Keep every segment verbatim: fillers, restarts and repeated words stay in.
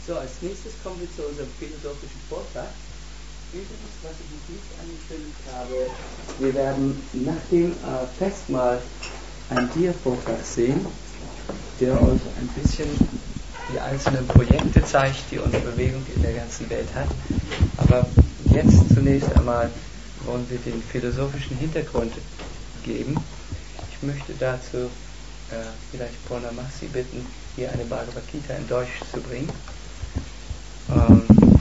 So, als nächstes kommen wir zu unserem philosophischen Vortrag. Übrigens, was ich noch nicht angekündigt habe, wir werden nach dem äh, Festmahl einen Dia-Vortrag sehen, der euch ein bisschen die einzelnen Projekte zeigt, die unsere Bewegung in der ganzen Welt hat. Aber jetzt zunächst einmal wollen wir den philosophischen Hintergrund geben. Ich möchte dazu äh, vielleicht Purnamasi bitten, hier eine Bhagavad Gita in Deutsch zu bringen. Ähm,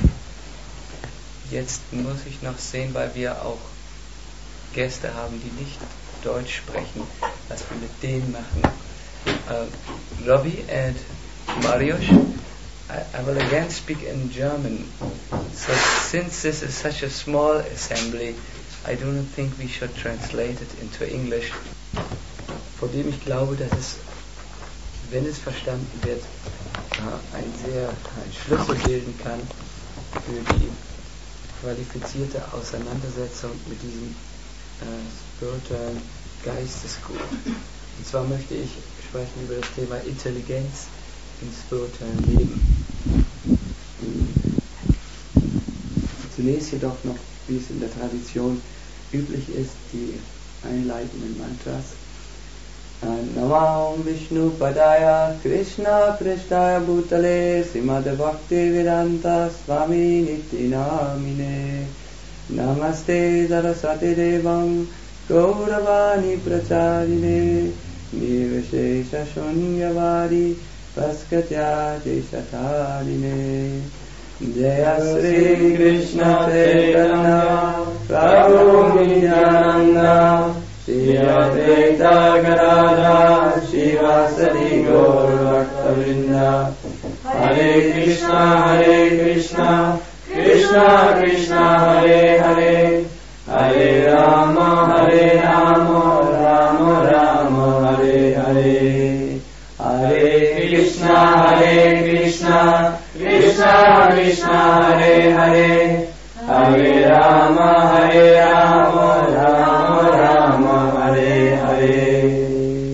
jetzt muss ich noch sehen, weil wir auch Gäste haben, die nicht Deutsch sprechen, was wir mit denen machen. Uh, Ravi and Mariusz, I, I will again speak in German. So since this is such a small assembly, I do not think we should translate it into English. Vor dem ich glaube, dass es, wenn es verstanden wird, ein sehr ein Schlüssel bilden kann für die qualifizierte Auseinandersetzung mit diesem äh, spirituellen Geistesgut. Und zwar möchte ich sprechen über das Thema Intelligenz im spirituellen Leben. Zunächst jedoch noch, wie es in der Tradition üblich ist, die einleitenden Mantras. Namam Vishnu Padaya Krishna Prasthaya Bhutale Srimad Bhakti Vedanta Swami Niti Namine Namaste Saraswati Devam Gauravani Pracharine Nirvishesha Shunyavadi Paskatya Deshatarine Jaya Sri Krishna Chaitanya Prabhu Nityananda Shri Advaita Gadadhara Shivasadi Gaur Bhakta-vrinda Hare Krishna Hare Krishna Krishna Krishna Hare Hare Hare Rama Hare Rama Rama Rama Hare Hare Hare Krishna Hare Krishna Krishna Krishna Hare Hare Hare Rama Hare Rama Rama Rama Hare Hare.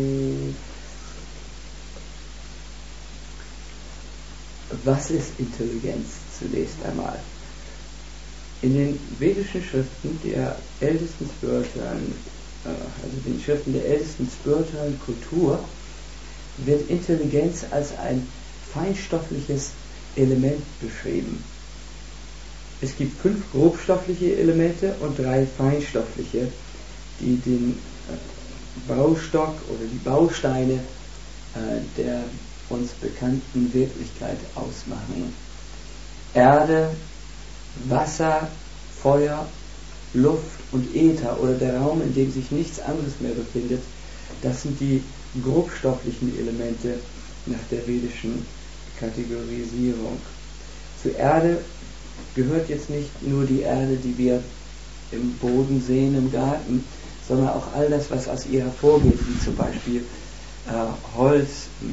Was ist Intelligenz zunächst einmal? In den vedischen Schriften der ältesten spirituellen, also den Schriften der ältesten spirituellen Kultur, wird Intelligenz als ein feinstoffliches Element beschrieben. Es gibt fünf grobstoffliche Elemente und drei feinstoffliche, die den Baustock oder die Bausteine der uns bekannten Wirklichkeit ausmachen. Erde, Wasser, Feuer, Luft und Äther oder der Raum, in dem sich nichts anderes mehr befindet, das sind die grobstofflichen Elemente nach der vedischen Kategorisierung. Zur Erde gehört jetzt nicht nur die Erde, die wir im Boden sehen, im Garten, sondern auch all das, was aus ihr hervorgeht, wie zum Beispiel äh, Holz,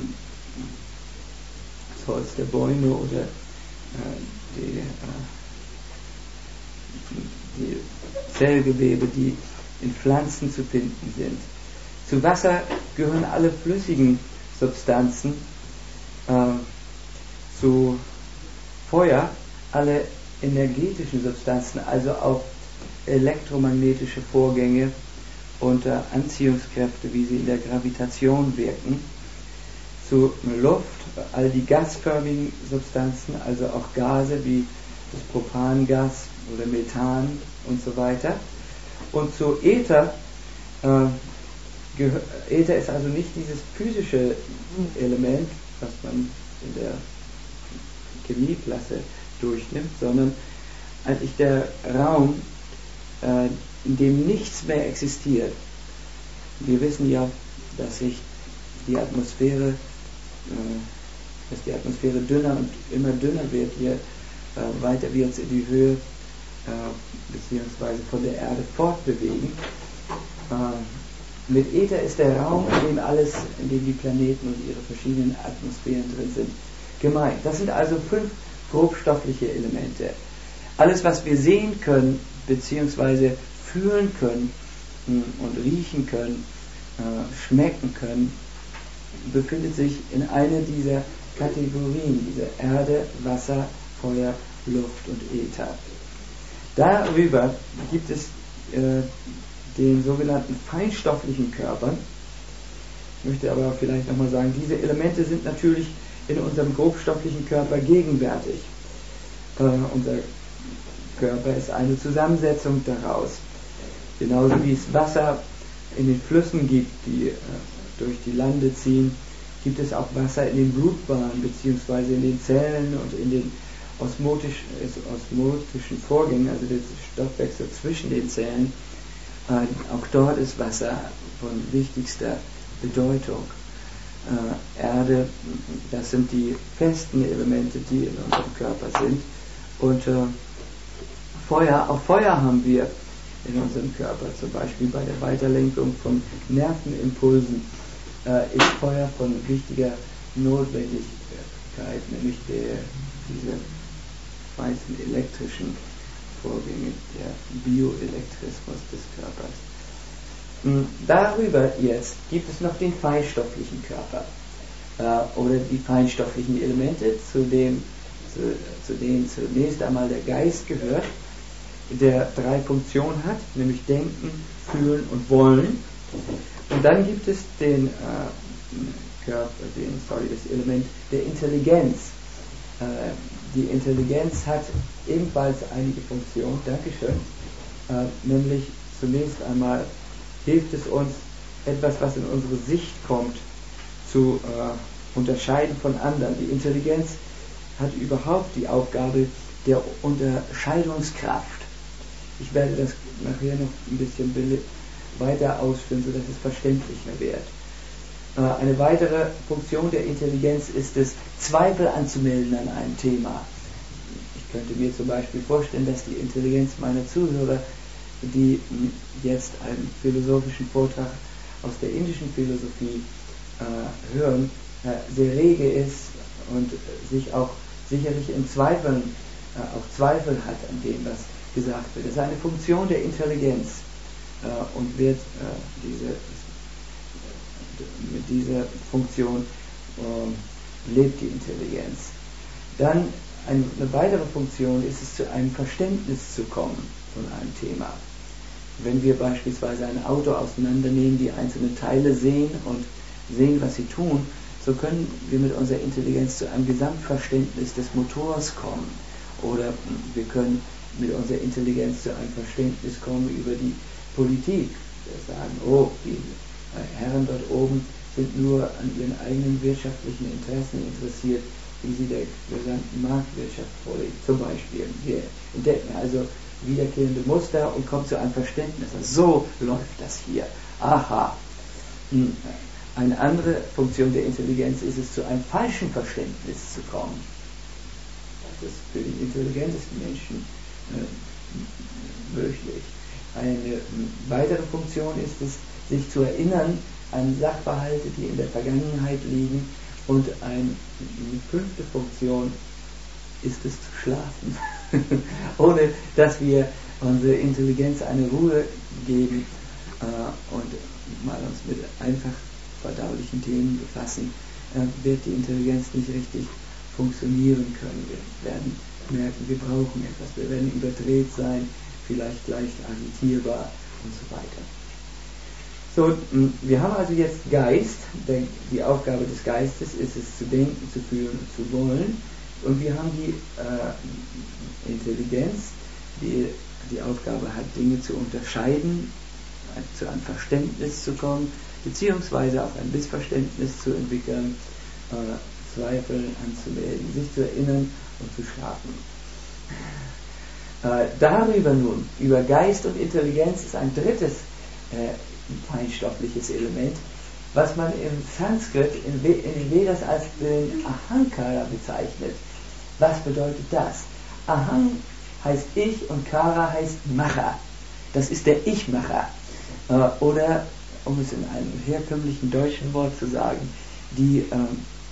das Holz der Bäume oder äh, die, äh, die Zellgewebe, die in Pflanzen zu finden sind. Zu Wasser gehören alle flüssigen Substanzen, äh, zu Feuer alle energetischen Substanzen, also auch elektromagnetische Vorgänge unter Anziehungskräfte, wie sie in der Gravitation wirken. Zu Luft all die gasförmigen Substanzen, also auch Gase wie das Propangas oder Methan und so weiter. Und zu Äther, äh, Äther ist also nicht dieses physische Element, was man in der Chemieklasse durchnimmt, sondern eigentlich der Raum, äh, in dem nichts mehr existiert. Wir wissen ja, dass sich die Atmosphäre, äh, dass die Atmosphäre dünner und immer dünner wird, je äh, weiter wir uns in die Höhe äh, beziehungsweise von der Erde fortbewegen. Äh, mit Äther ist der Raum, in dem alles, in dem die Planeten und ihre verschiedenen Atmosphären drin sind, gemeint. Das sind also fünf grobstoffliche Elemente. Alles, was wir sehen können, beziehungsweise fühlen können mh, und riechen können, äh, schmecken können, befindet sich in einer dieser Kategorien, diese Erde, Wasser, Feuer, Luft und Äther. Darüber gibt es äh, den sogenannten feinstofflichen Körper. Ich möchte aber vielleicht nochmal sagen, diese Elemente sind natürlich in unserem grobstofflichen Körper gegenwärtig. Äh, unser Körper ist eine Zusammensetzung daraus. Genauso wie es Wasser in den Flüssen gibt, die äh, durch die Lande ziehen, gibt es auch Wasser in den Blutbahnen bzw. in den Zellen und in den osmotisch, osmotischen Vorgängen, also der Stoffwechsel zwischen den Zellen. Äh, auch dort ist Wasser von wichtigster Bedeutung. Äh, Erde, das sind die festen Elemente, die in unserem Körper sind. Und äh, Feuer, auch Feuer haben wir in unserem Körper, zum Beispiel bei der Weiterlenkung von Nervenimpulsen äh, ist Feuer von wichtiger Notwendigkeit, nämlich der, diese meisten elektrischen Vorgänge, der Bioelektrismus des Körpers. Mhm. Darüber jetzt gibt es noch den feinstofflichen Körper äh, oder die feinstofflichen Elemente, zu dem, zu, zu denen zunächst einmal der Geist gehört, der drei Funktionen hat, nämlich Denken, Fühlen und Wollen. Und dann gibt es den äh, Körper, den, sorry, das Element der Intelligenz. Äh, die Intelligenz hat ebenfalls einige Funktionen, Dankeschön, äh, nämlich zunächst einmal hilft es uns, etwas, was in unsere Sicht kommt, zu äh, unterscheiden von anderen. Die Intelligenz hat überhaupt die Aufgabe der Unterscheidungskraft. Ich werde das nachher noch ein bisschen weiter ausführen, sodass es verständlicher wird. Äh, eine weitere Funktion der Intelligenz ist es, Zweifel anzumelden an einem Thema. Ich könnte mir zum Beispiel vorstellen, dass die Intelligenz meiner Zuhörer, die jetzt einen philosophischen Vortrag aus der indischen Philosophie äh, hören, äh, sehr rege ist und sich auch sicherlich in Zweifeln, äh, auch Zweifel hat an dem, was gesagt wird. Das ist eine Funktion der Intelligenz äh, und wird äh, diese, mit dieser Funktion äh, lebt die Intelligenz. Dann eine, eine weitere Funktion ist es, zu einem Verständnis zu kommen von einem Thema. Wenn wir beispielsweise ein Auto auseinandernehmen, die einzelne Teile sehen und sehen, was sie tun, so können wir mit unserer Intelligenz zu einem Gesamtverständnis des Motors kommen. Oder wir können mit unserer Intelligenz zu einem Verständnis kommen über die Politik. Wir sagen, oh, die Herren dort oben sind nur an ihren eigenen wirtschaftlichen Interessen interessiert, wie sie der gesamten Marktwirtschaft vorlegen. Zum Beispiel. Wir entdecken also wiederkehrende Muster und kommen zu einem Verständnis. So läuft das hier. Aha. Eine andere Funktion der Intelligenz ist es, zu einem falschen Verständnis zu kommen. Das ist für die intelligentesten Menschen äh, möglich. Eine weitere Funktion ist es, sich zu erinnern an Sachverhalte, die in der Vergangenheit liegen, und eine fünfte Funktion ist es zu schlafen, ohne dass wir unsere Intelligenz eine Ruhe geben äh, und mal uns mit einfach verdaulichen Themen befassen, äh, wird die Intelligenz nicht richtig funktionieren können. Wir werden merken, wir brauchen etwas, wir werden überdreht sein, vielleicht leicht agitierbar und so weiter. So, wir haben also jetzt Geist, die Aufgabe des Geistes ist es, zu denken, zu fühlen und zu wollen, und wir haben die äh, Intelligenz, die die Aufgabe hat, Dinge zu unterscheiden, zu einem Verständnis zu kommen, beziehungsweise auch ein Missverständnis zu entwickeln, äh, Zweifel anzumelden, sich zu erinnern und zu schlafen. Äh, darüber nun, über Geist und Intelligenz, ist ein drittes äh, feinstoffliches Element, was man im Sanskrit, in, in den Vedas als den Ahankara bezeichnet. Was bedeutet das? Aham heißt Ich und Kara heißt Macher. Das ist der Ich-Macher. Äh, oder, um es in einem herkömmlichen deutschen Wort zu sagen, die ähm,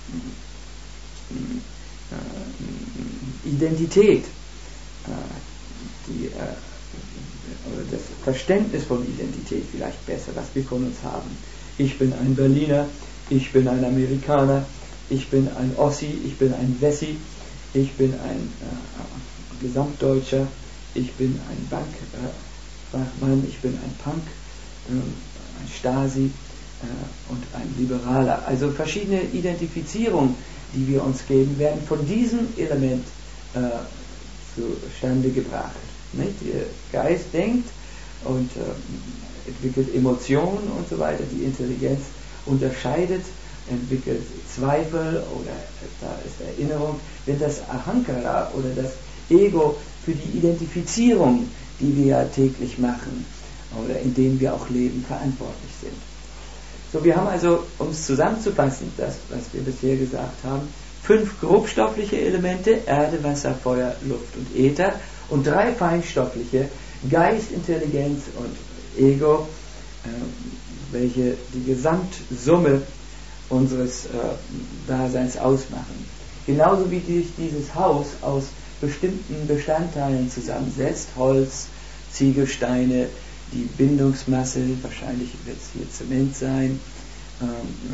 äh, Identität, äh, die, äh, oder das Verständnis von Identität vielleicht besser, was wir von uns haben. Ich bin ein Berliner, ich bin ein Amerikaner, ich bin ein Ossi, ich bin ein Wessi, ich bin ein äh, Gesamtdeutscher, ich bin ein Bankfachmann, äh, ich bin ein Punk, äh, ein Stasi äh, und ein Liberaler. Also verschiedene Identifizierungen, die wir uns geben, werden von diesem Element äh, zustande gebracht. Nicht? Der Geist denkt und äh, entwickelt Emotionen und so weiter, die Intelligenz unterscheidet, entwickelt Zweifel oder da ist Erinnerung. Wenn das Ahankara oder das Ego für die Identifizierung, die wir ja täglich machen oder in denen wir auch leben, verantwortlich sind. So, wir haben also, um es zusammenzufassen, das, was wir bisher gesagt haben, fünf grobstoffliche Elemente, Erde, Wasser, Feuer, Luft und Äther, und drei feinstoffliche, Geist, Intelligenz und Ego, äh, welche die Gesamtsumme unseres äh, Daseins ausmachen. Genauso wie sich dieses Haus aus bestimmten Bestandteilen zusammensetzt, Holz, Ziegelsteine, die Bindungsmasse, wahrscheinlich wird es hier Zement sein, ähm,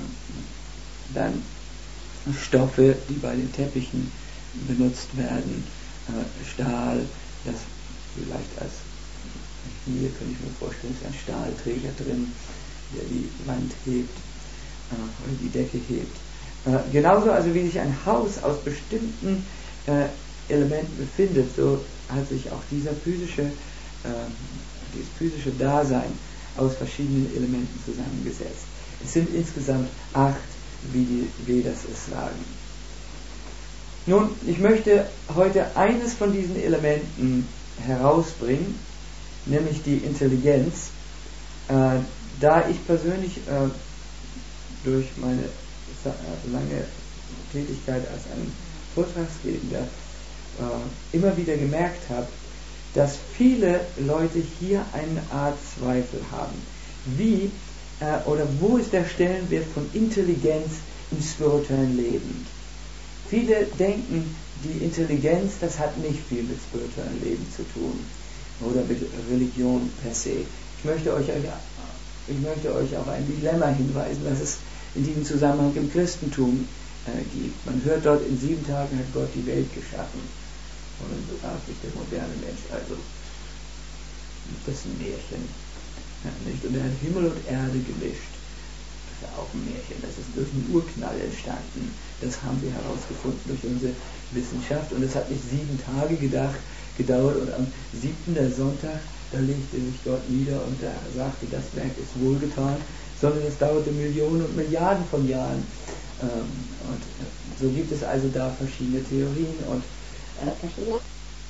dann Stoffe, die bei den Teppichen benutzt werden, äh, Stahl, das vielleicht als, hier könnte ich mir vorstellen, ist ein Stahlträger drin, der die Wand hebt äh, oder die Decke hebt. Äh, genauso also wie sich ein Haus aus bestimmten äh, Elementen befindet, so hat sich auch dieser physische, äh, dieses physische Dasein aus verschiedenen Elementen zusammengesetzt. Es sind insgesamt acht, wie die Vedas es sagen. Nun, ich möchte heute eines von diesen Elementen herausbringen, nämlich die Intelligenz, äh, da ich persönlich äh, durch meine äh, lange Tätigkeit als ein Vortragsredender äh, immer wieder gemerkt habe, dass viele Leute hier eine Art Zweifel haben. Wie äh, oder wo ist der Stellenwert von Intelligenz im spirituellen Leben? Viele denken, die Intelligenz, das hat nicht viel mit spirituellem Leben zu tun oder mit Religion per se. Ich möchte euch, ich möchte euch auf ein Dilemma hinweisen, was es in diesem Zusammenhang im Christentum äh, gibt. Man hört dort, in sieben Tagen hat Gott die Welt geschaffen. Und dann sagt sich der moderne Mensch, also das ist ein Märchen. Ja, nicht? Und er hat Himmel und Erde gemischt. Das ist ja auch ein Märchen. Das ist durch einen Urknall entstanden. Das haben wir herausgefunden durch unsere Wissenschaft. Und es hat nicht sieben Tage gedacht, gedauert. Und am siebten, der Sonntag, da legte sich Gott nieder und er sagte, das Werk ist wohlgetan. Sondern es dauerte Millionen und Milliarden von Jahren. Und so gibt es also da verschiedene Theorien und verschiedene.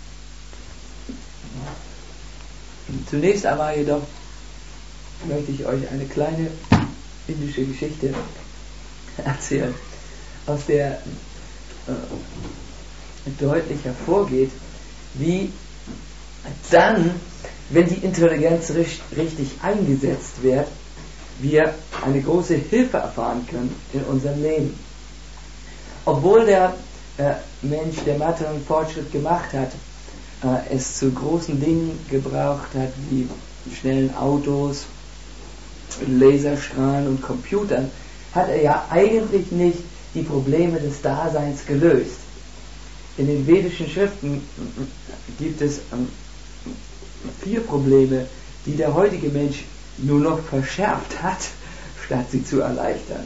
Zunächst einmal jedoch möchte ich euch eine kleine indische Geschichte erzählen, aus der äh, deutlich hervorgeht, wie dann, wenn die Intelligenz richtig eingesetzt wird, wir eine große Hilfe erfahren können in unserem Leben. Obwohl der äh, Mensch, der materiellen Fortschritt gemacht hat, äh, es zu großen Dingen gebraucht hat, wie schnellen Autos, Laserstrahlen und Computern, hat er ja eigentlich nicht die Probleme des Daseins gelöst. In den vedischen Schriften gibt es ähm, vier Probleme, die der heutige Mensch nur noch verschärft hat, statt sie zu erleichtern.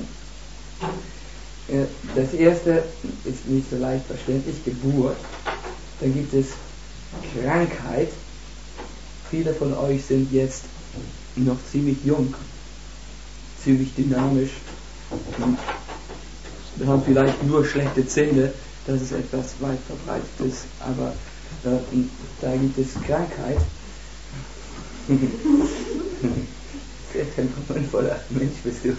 Das erste ist nicht so leicht verständlich, Geburt. Dann gibt es Krankheit. Viele von euch sind jetzt noch ziemlich jung, ziemlich dynamisch und haben vielleicht nur schlechte Zähne. Das ist etwas weit verbreitetes, aber äh, da gibt es Krankheit. Sehr temperamentvoller Mensch bist du.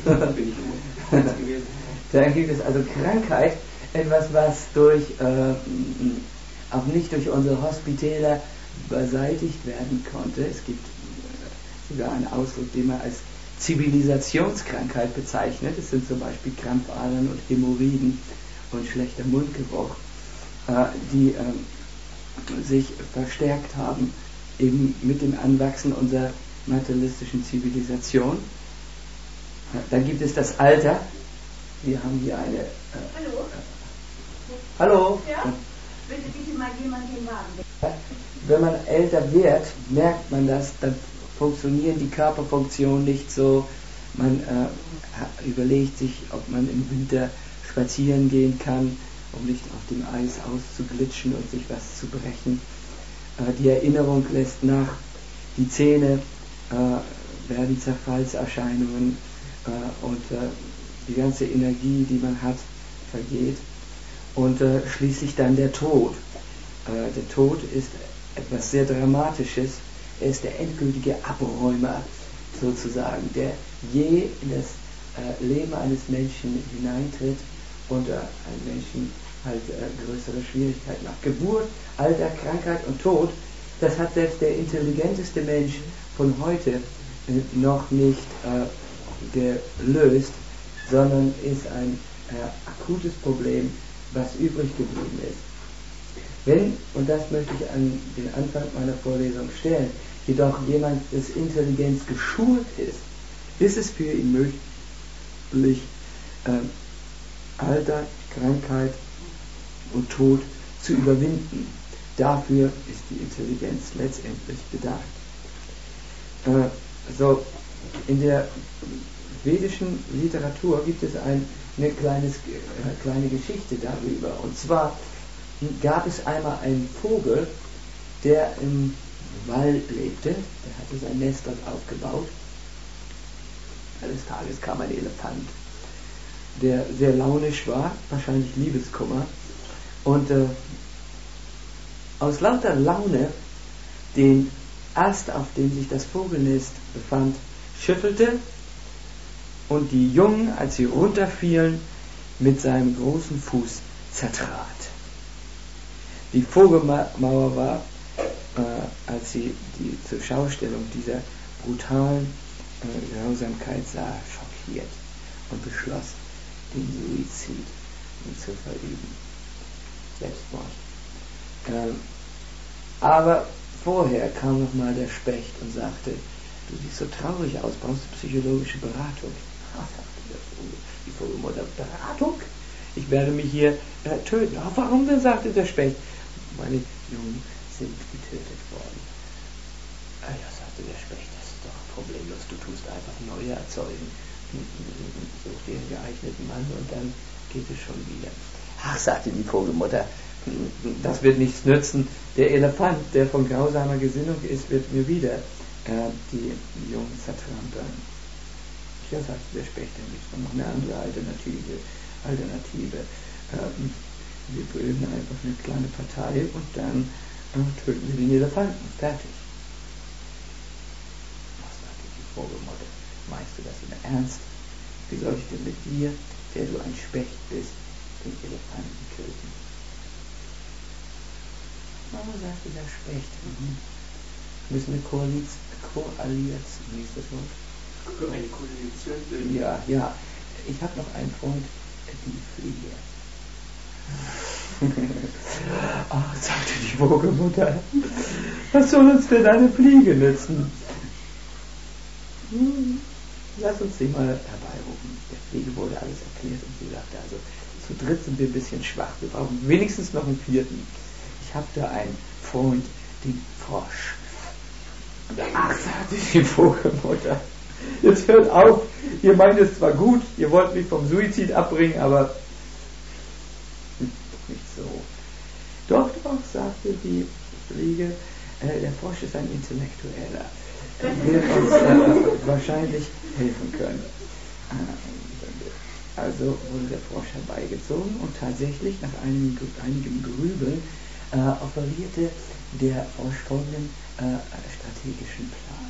Dann gibt es also Krankheit, etwas, was durch äh, auch nicht durch unsere Hospitäler beseitigt werden konnte. Es gibt äh, sogar einen Ausdruck, den man als Zivilisationskrankheit bezeichnet. Es sind zum Beispiel Krampfadern und Hämorrhoiden und schlechter Mundgeruch, äh, die äh, sich verstärkt haben eben mit dem Anwachsen unserer materialistischen Zivilisation. Dann gibt es das Alter, wir haben hier eine... Äh, Hallo? Äh, hallo? Ja? Bitte, bitte mal jemand den Wagen. Wenn man älter wird, merkt man das, dann funktionieren die Körperfunktionen nicht so. Man äh, überlegt sich, ob man im Winter spazieren gehen kann, um nicht auf dem Eis auszuglitschen und sich was zu brechen. Äh, die Erinnerung lässt nach, die Zähne äh, werden Zerfallserscheinungen äh, und äh, die ganze Energie, die man hat, vergeht. Und äh, schließlich dann der Tod. Äh, der Tod ist etwas sehr Dramatisches. Er ist der endgültige Abräumer sozusagen, der je in das äh, Leben eines Menschen hineintritt und äh, einem Menschen halt äh, größere Schwierigkeiten macht. Geburt, Alter, Krankheit und Tod, das hat selbst der intelligenteste Mensch von heute äh, noch nicht äh, gelöst, sondern ist ein äh, akutes Problem, was übrig geblieben ist. Wenn, und das möchte ich an den Anfang meiner Vorlesung stellen, jedoch jemand des Intelligenz geschult ist, ist es für ihn möglich, äh, Alter, Krankheit und Tod zu überwinden. Dafür ist die Intelligenz letztendlich bedacht. Äh, so, in der vedischen Literatur gibt es ein, eine kleines, äh, kleine Geschichte darüber. Und zwar gab es einmal einen Vogel, der im Wald lebte, der hatte sein Nest dort aufgebaut. Eines Tages kam ein Elefant, der sehr launisch war, wahrscheinlich Liebeskummer, und äh, aus lauter Laune den Ast, auf dem sich das Vogelnest befand, schüttelte und die Jungen, als sie runterfielen, mit seinem großen Fuß zertrat. Die Vogelmauer war, äh, als sie die zur Schaustellung dieser brutalen äh, Grausamkeit sah, schockiert und beschloss, den Suizid zu verüben. Selbstmord. Ähm, aber vorher kam noch mal der Specht und sagte, du siehst so traurig aus, brauchst du psychologische Beratung? Ah, sagte der Vogel, die Vogelmutter, Beratung? Ich werde mich hier äh, töten. Ah, warum denn, sagte der Specht? Meine Jungen sind getötet worden. Ah ja, sagte der Specht, das ist doch problemlos, du tust einfach neue erzeugen. Such dir einen geeigneten Mann und dann geht es schon wieder. Ach, sagte die Vogelmutter, das wird nichts nützen. Der Elefant, der von grausamer Gesinnung ist, wird mir wieder äh, die Jungen zertrampeln. Ja, sagte der Specht, dann gibt es noch eine andere Alternative. Alternative. Ähm, wir bilden einfach eine kleine Partei und dann äh, töten wir den Elefanten. Fertig. Was sagte die Vogelmutter? Meinst du das im Ernst? Wie soll ich denn mit dir, der du ein Specht bist, den Elefanten töten? Aber sagte der Specht, mhm. müssen eine Koalition, Koalition, wie ist das Wort? Eine Koalition bilden. Ja, ja. Ich habe noch einen Freund, die Fliege. Ach, sagte die Vogelmutter, was soll uns denn eine Fliege nützen? Hm, lass uns sie mal herbeirufen. Der Fliege wurde alles erklärt und sie sagte, also zu dritt sind wir ein bisschen schwach, wir brauchen wenigstens noch einen vierten. Ich habe da einen Freund, den Frosch. Ach, sagte die Vogelmutter, jetzt hört auf, ihr meint es zwar gut, ihr wollt mich vom Suizid abbringen, aber nicht so. Doch, doch, sagte die Fliege, äh, der Frosch ist ein Intellektueller. Er wird uns äh, wahrscheinlich helfen können. Also wurde der Frosch herbeigezogen und tatsächlich nach einem, einigem Grübeln äh, offerierte der Frosch folgenden äh, strategischen Plan.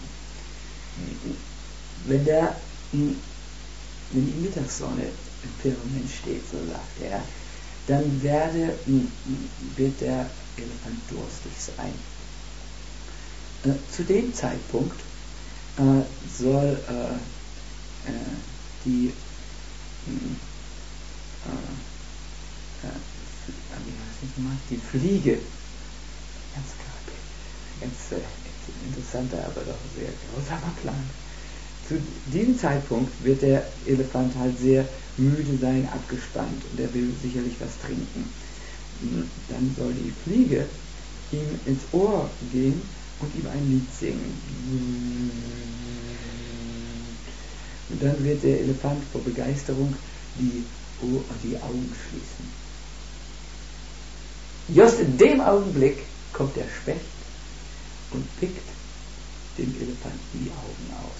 Wenn der wenn die Mittagssonne im Firmament steht, so sagt er, dann werde, wird der Elefant durstig sein. Äh, zu dem Zeitpunkt äh, soll äh, äh, die äh, äh, die Fliege, ganz, ganz äh, interessanter, aber doch sehr grausamer Plan, Zu diesem Zeitpunkt wird der Elefant halt sehr müde sein, abgespannt, und er will sicherlich was trinken. Dann soll die Fliege ihm ins Ohr gehen und ihm ein Lied singen. Und dann wird der Elefant vor Begeisterung die, Ohr, die Augen schließen. Just in dem Augenblick kommt der Specht und pickt dem Elefanten die Augen aus.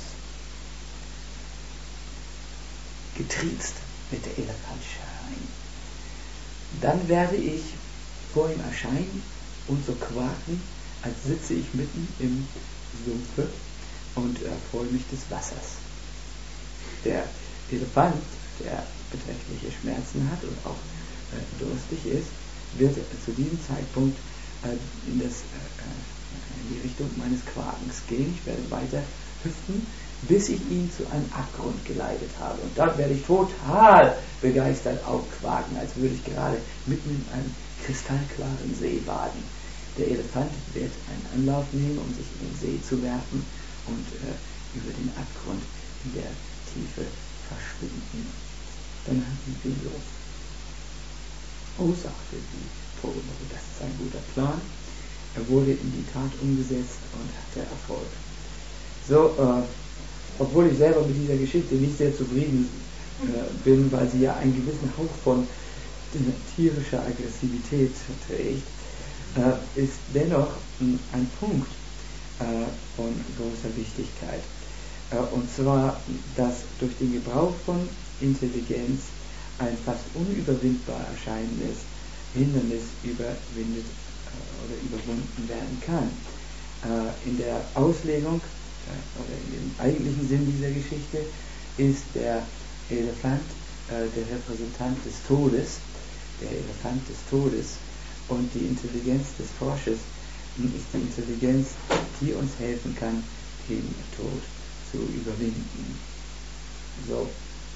Getriezt wird der Elefant schreien. Dann werde ich vor ihm erscheinen und so quaken, als sitze ich mitten im Sumpfe und erfreue mich des Wassers. Der Elefant, der beträchtliche Schmerzen hat und auch äh, durstig ist, wird zu diesem Zeitpunkt äh, in, das, äh, in die Richtung meines Quakens gehen. Ich werde weiter hüpfen, bis ich ihn zu einem Abgrund geleitet habe. Und dort werde ich total begeistert aufquaken, als würde ich gerade mitten in einem kristallklaren See baden. Der Elefant wird einen Anlauf nehmen, um sich in den See zu werfen und äh, über den Abgrund in der Tiefe verschwinden. Dann sind wir los. Oh, sagte die Vogel, das ist ein guter Plan. Er wurde in die Tat umgesetzt und hatte Erfolg. So, äh, obwohl ich selber mit dieser Geschichte nicht sehr zufrieden äh, bin, weil sie ja einen gewissen Hauch von äh, tierischer Aggressivität trägt, äh, ist dennoch äh, ein Punkt äh, von großer Wichtigkeit. Äh, und zwar, dass durch den Gebrauch von Intelligenz ein fast unüberwindbar erscheinendes Hindernis überwindet äh, oder überwunden werden kann. Äh, in der Auslegung äh, oder in dem eigentlichen Sinn dieser Geschichte ist der Elefant äh, der Repräsentant des Todes, der Elefant des Todes, und die Intelligenz des Frosches ist die Intelligenz, die uns helfen kann, den Tod zu überwinden. So.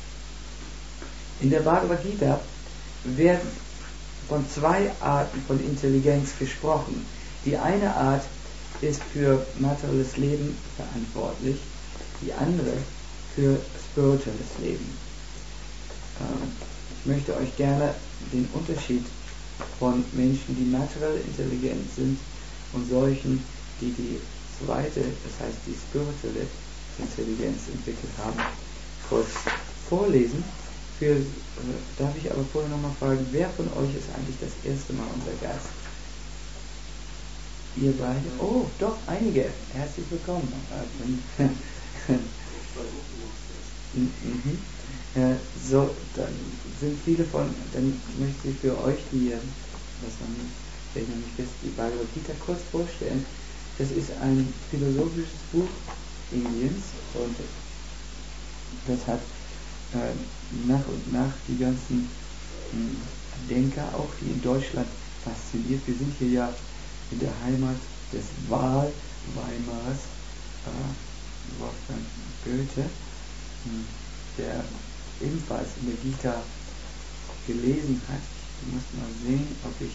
In der Bhagavad Gita werden von zwei Arten von Intelligenz gesprochen. Die eine Art ist für materielles Leben verantwortlich, die andere für spirituelles Leben. Ich möchte euch gerne den Unterschied von Menschen, die materiell intelligent sind, und solchen, die die zweite, das heißt die spirituelle Intelligenz entwickelt haben, kurz vorlesen. Für, äh, darf ich aber vorher nochmal fragen, wer von euch ist eigentlich das erste Mal unser Gast? Ihr beide? Oh, doch, einige. Herzlich willkommen. mhm. äh, so, dann sind viele von, dann möchte ich für euch, die, was man nämlich die Bhagavad Gita kurz vorstellen. Das ist ein philosophisches Buch Indiens und das hat äh, nach und nach die ganzen äh, Denker auch, die in Deutschland fasziniert. Wir sind hier ja in der Heimat des Wahl Weimars, äh, Wolfgang Goethe, äh, der ebenfalls in der Gita gelesen hat. Ich muss mal sehen, ob ich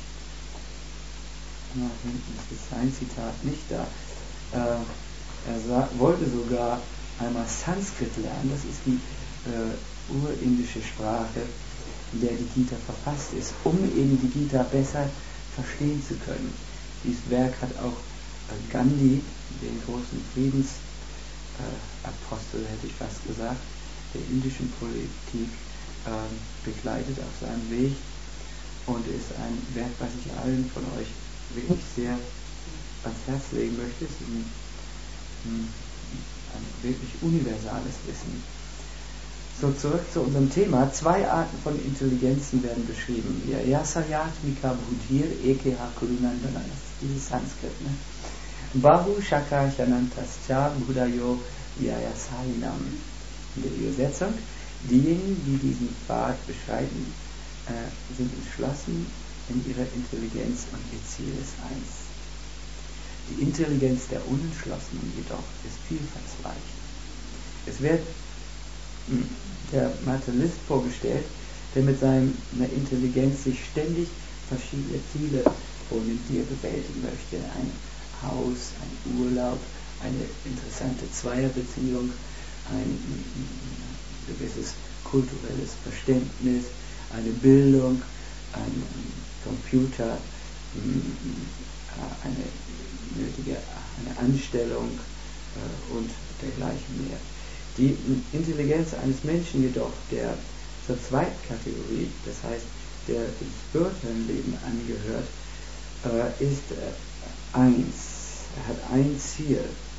na, hinten ist sein Zitat nicht da. Äh, er sa- wollte sogar einmal Sanskrit lernen, das ist die äh, urindische Sprache, in der die Gita verfasst ist, um eben die Gita besser verstehen zu können. Dieses Werk hat auch äh, Gandhi, den großen Friedensapostel, äh, hätte ich fast gesagt, der indischen Politik äh, begleitet auf seinem Weg und ist ein Werk, was ich allen von euch wirklich sehr ans Herz legen möchte. Es ist ein, ein, ein wirklich universales Wissen. So, zurück zu unserem Thema. Zwei Arten von Intelligenzen werden beschrieben. Yasayatmika Buddhir Eke Hakurunandana. Das ist dieses Sanskrit. Ne? Bahu Shaka Shanantascha Buddhayo Yayasainam. In der Übersetzung. Diejenigen, die diesen Pfad beschreiten, äh, sind entschlossen in ihrer Intelligenz und ihr Ziel ist eins. Die Intelligenz der Unentschlossenen jedoch ist vielfaltsreich. Es wird mh, der Materialist vorgestellt, der mit seiner Intelligenz sich ständig verschiedene Ziele vornimmt, die er bewältigen möchte. Ein Haus, ein Urlaub, eine interessante Zweierbeziehung, ein gewisses kulturelles Verständnis, eine Bildung, ein Computer, eine nötige eine Anstellung und dergleichen mehr. Die Intelligenz eines Menschen jedoch, der zur zweiten Kategorie, das heißt, der dem spirituellen Leben angehört, ist eins. Er hat ein Ziel.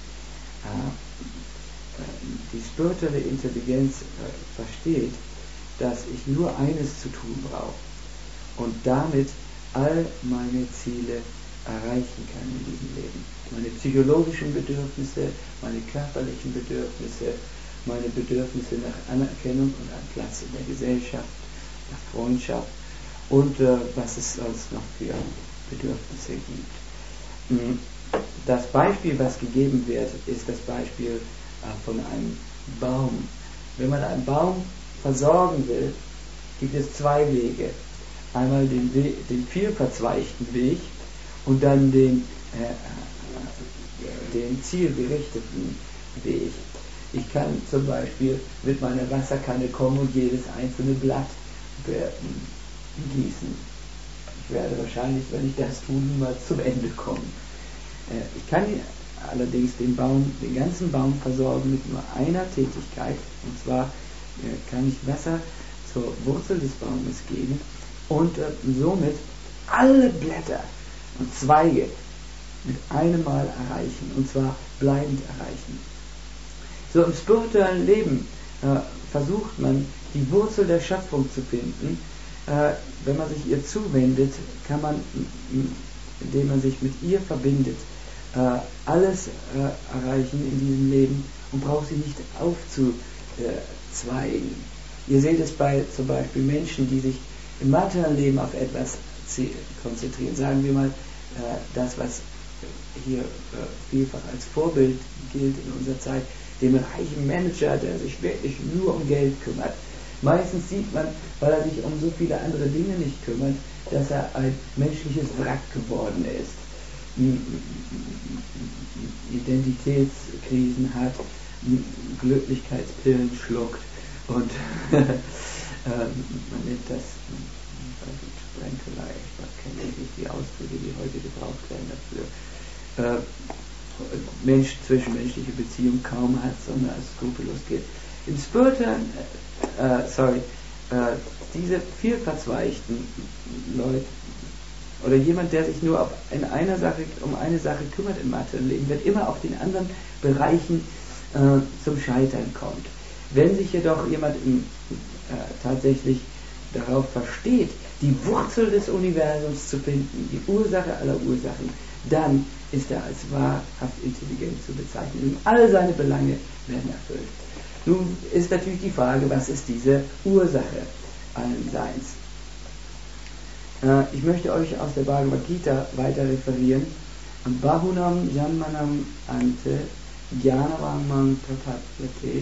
Die spirituelle Intelligenz versteht, dass ich nur eines zu tun brauche und damit all meine Ziele erreichen kann in diesem Leben. Meine psychologischen Bedürfnisse, meine körperlichen Bedürfnisse, meine Bedürfnisse nach Anerkennung und einem Platz in der Gesellschaft, nach Freundschaft und äh, was es sonst noch für Bedürfnisse gibt. Das Beispiel, was gegeben wird, ist das Beispiel äh, von einem Baum. Wenn man einen Baum versorgen will, gibt es zwei Wege. Einmal den, We- den vielverzweigten Weg und dann den, äh, den zielgerichteten Weg. Ich kann zum Beispiel mit meiner Wasserkanne kommen und jedes einzelne Blatt gießen. Ich werde wahrscheinlich, wenn ich das tue, niemals zum Ende kommen. Äh, ich kann allerdings den Baum, den ganzen Baum versorgen mit nur einer Tätigkeit, und zwar äh, kann ich Wasser zur Wurzel des Baumes geben und äh, somit alle Blätter und Zweige mit einem Mal erreichen, und zwar bleibend erreichen. So im spirituellen Leben äh, versucht man, die Wurzel der Schöpfung zu finden. Äh, wenn man sich ihr zuwendet, kann man, indem man sich mit ihr verbindet, äh, alles äh, erreichen in diesem Leben und braucht sie nicht aufzuzweigen. Ihr seht es bei zum Beispiel Menschen, die sich im materiellen Leben auf etwas konzentrieren. Sagen wir mal, äh, das, was hier äh, vielfach als Vorbild gilt in unserer Zeit, dem reichen Manager, der sich wirklich nur um Geld kümmert. Meistens sieht man, weil er sich um so viele andere Dinge nicht kümmert, dass er ein menschliches Wrack geworden ist. Identitätskrisen hat, Glücklichkeitspillen schluckt und man nennt das Sprenkelei. Ich kenne nicht die Ausdrücke, die heute gebraucht werden dafür. Mensch, zwischenmenschliche Beziehung kaum hat, sondern als skrupellos geht. Im spirituellen, äh, sorry, äh, diese vielverzweigten Leute, oder jemand, der sich nur auf in einer Sache, um eine Sache kümmert im materiellen Leben, wird immer auf den anderen Bereichen äh, zum Scheitern kommt. Wenn sich jedoch jemand im, äh, tatsächlich darauf versteht, die Wurzel des Universums zu finden, die Ursache aller Ursachen, dann ist er als wahrhaft intelligent zu bezeichnen. Und all seine Belange werden erfüllt. Nun ist natürlich die Frage, was ist diese Ursache allen Seins? Äh, ich möchte euch aus der Bhagavad Gita weiter referieren. Bahunam Janmanam Ante Jnanavamam Prapadyate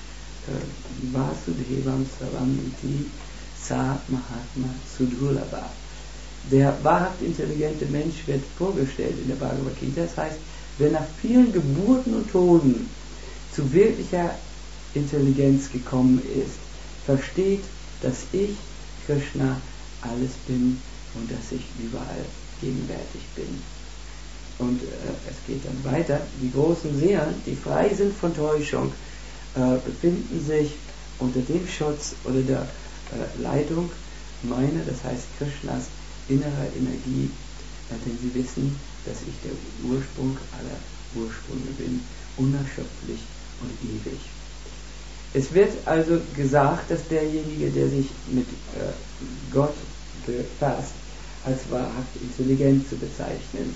Vasudevam Savam Iti Sa Mahatma Sudhulabha. Der wahrhaft intelligente Mensch wird vorgestellt in der Bhagavad Gita. Das heißt, wer nach vielen Geburten und Toden zu wirklicher Intelligenz gekommen ist, versteht, dass ich, Krishna, alles bin und dass ich überall gegenwärtig bin. Und äh, es geht dann weiter. Die großen Seelen, die frei sind von Täuschung, äh, befinden sich unter dem Schutz oder der äh, Leitung meiner, das heißt Krishnas, innerer Energie, äh, denn sie wissen, dass ich der Ursprung aller Ursprünge bin, unerschöpflich und ewig. Es wird also gesagt, dass derjenige, der sich mit äh, Gott befasst, als wahrhaft intelligent zu bezeichnen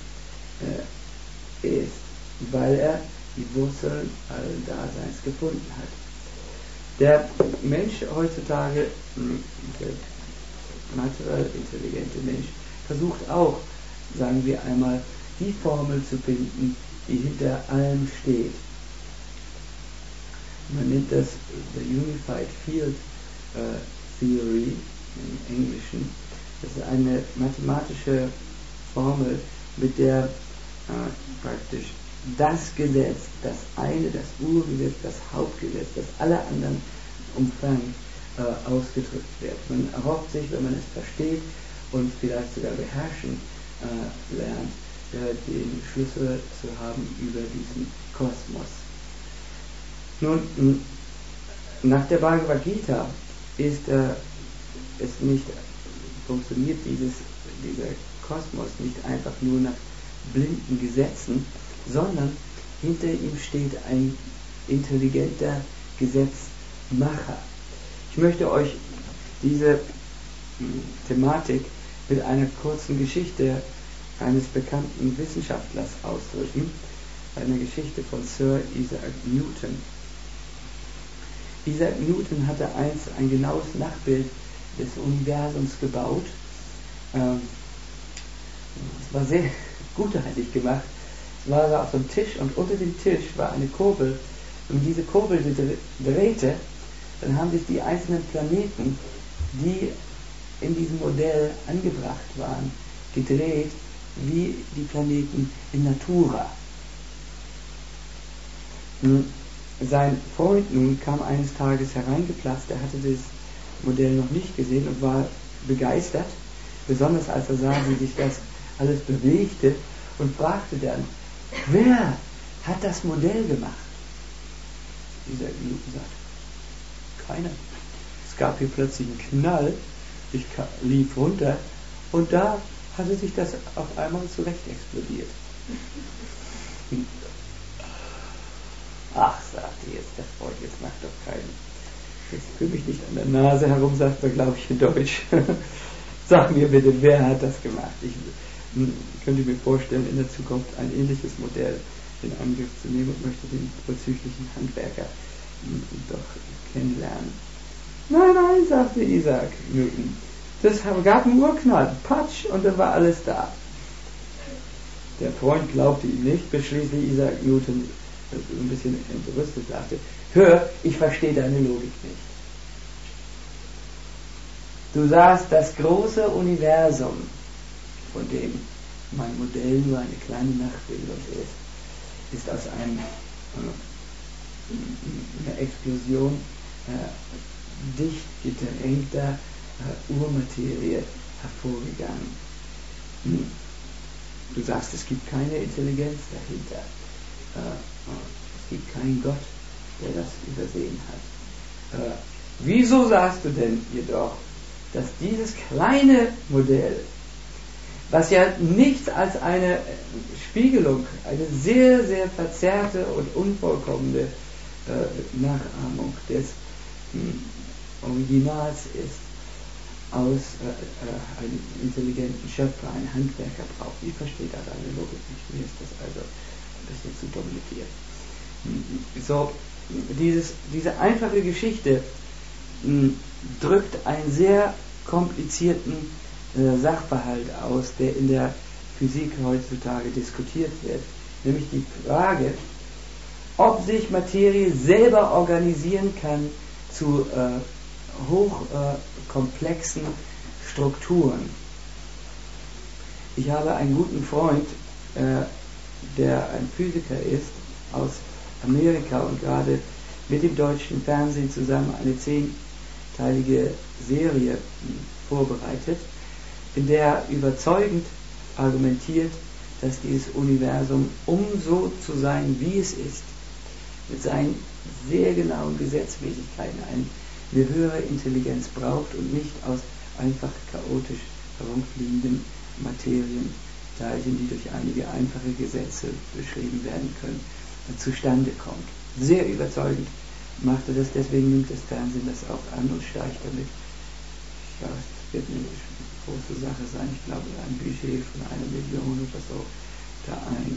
äh, ist, weil er die Wurzeln allen Daseins gefunden hat. Der Mensch heutzutage, der materiell intelligente Mensch, versucht auch, sagen wir einmal, die Formel zu finden, die hinter allem steht. Man nennt das the Unified Field uh, Theory im Englischen. Das ist eine mathematische Formel, mit der äh, praktisch das Gesetz, das eine, das Urgesetz, das Hauptgesetz, das alle anderen umfängt, äh, ausgedrückt wird. Man erhofft sich, wenn man es versteht und vielleicht sogar beherrschen äh, lernt, äh, den Schlüssel zu haben über diesen Kosmos. Nun, nach der Bhagavad Gita ist äh, es nicht, funktioniert dieses, dieser Kosmos nicht einfach nur nach blinden Gesetzen, sondern hinter ihm steht ein intelligenter Gesetzmacher. Ich möchte euch diese Thematik mit einer kurzen Geschichte eines bekannten Wissenschaftlers ausdrücken, eine Geschichte von Sir Isaac Newton. Isaac Newton hatte einst ein genaues Nachbild des Universums gebaut. Ähm, es war sehr gutheitlich gemacht. Es war also auf so einem Tisch und unter dem Tisch war eine Kurbel. Und diese Kurbel die drehte, dann haben sich die einzelnen Planeten, die in diesem Modell angebracht waren, gedreht wie die Planeten in Natura. Sein Freund nun kam eines Tages hereingeplatzt, er hatte das Modell noch nicht gesehen und war begeistert, besonders als er sah, wie sich das alles bewegte, und fragte dann, wer hat das Modell gemacht? Dieser Newton sagt, keiner. Es gab hier plötzlich einen Knall, ich lief runter und da hatte sich das auf einmal zurecht explodiert. Ach, sagte jetzt der Freund, jetzt macht doch keinen. Jetzt fühl mich nicht an der Nase herum, sagt man, glaube ich, in Deutsch. Sag mir bitte, wer hat das gemacht? Ich m, könnte mir vorstellen, in der Zukunft ein ähnliches Modell in Angriff zu nehmen und möchte den vorzüglichen Handwerker m, doch kennenlernen. Nein, nein, sagte Isaac Newton. Das gab einen Urknall, Patsch, und dann war alles da. Der Freund glaubte ihm nicht, bis schließlich Isaac Newton ein bisschen entrüstet sagte, hör, ich verstehe deine Logik nicht. Du sagst, das große Universum, von dem mein Modell nur eine kleine Nachbildung ist, ist aus einem, äh, einer Explosion äh, dicht gedrängter äh, Urmaterie hervorgegangen. Hm. Du sagst, es gibt keine Intelligenz dahinter. Äh, es gibt keinen Gott, der das übersehen hat. Äh, wieso sagst du denn jedoch, dass dieses kleine Modell, was ja nichts als eine Spiegelung, eine sehr, sehr verzerrte und unvollkommene äh, Nachahmung des mh, Originals ist, aus äh, äh, einem intelligenten Schöpfer, einen Handwerker braucht? Ich verstehe da deine Logik nicht. Mir ist das also ein bisschen zu dominiert. So, dieses, diese einfache Geschichte mh, drückt einen sehr komplizierten äh, Sachverhalt aus, der in der Physik heutzutage diskutiert wird, nämlich die Frage, ob sich Materie selber organisieren kann zu äh, hochkomplexen äh, Strukturen. Ich habe einen guten Freund, äh, der ein Physiker ist aus Amerika und gerade mit dem deutschen Fernsehen zusammen eine zehnteilige Serie vorbereitet, in der er überzeugend argumentiert, dass dieses Universum, um so zu sein, wie es ist, mit seinen sehr genauen Gesetzmäßigkeiten eine höhere Intelligenz braucht und nicht aus einfach chaotisch herumfliegenden Materienteilchen, die durch einige einfache Gesetze beschrieben werden können, zustande kommt. Sehr überzeugend macht er das, deswegen nimmt das Fernsehen das auch an und steigt damit. Ja, es wird eine große Sache sein, ich glaube ein Budget von einer Million oder so da ein.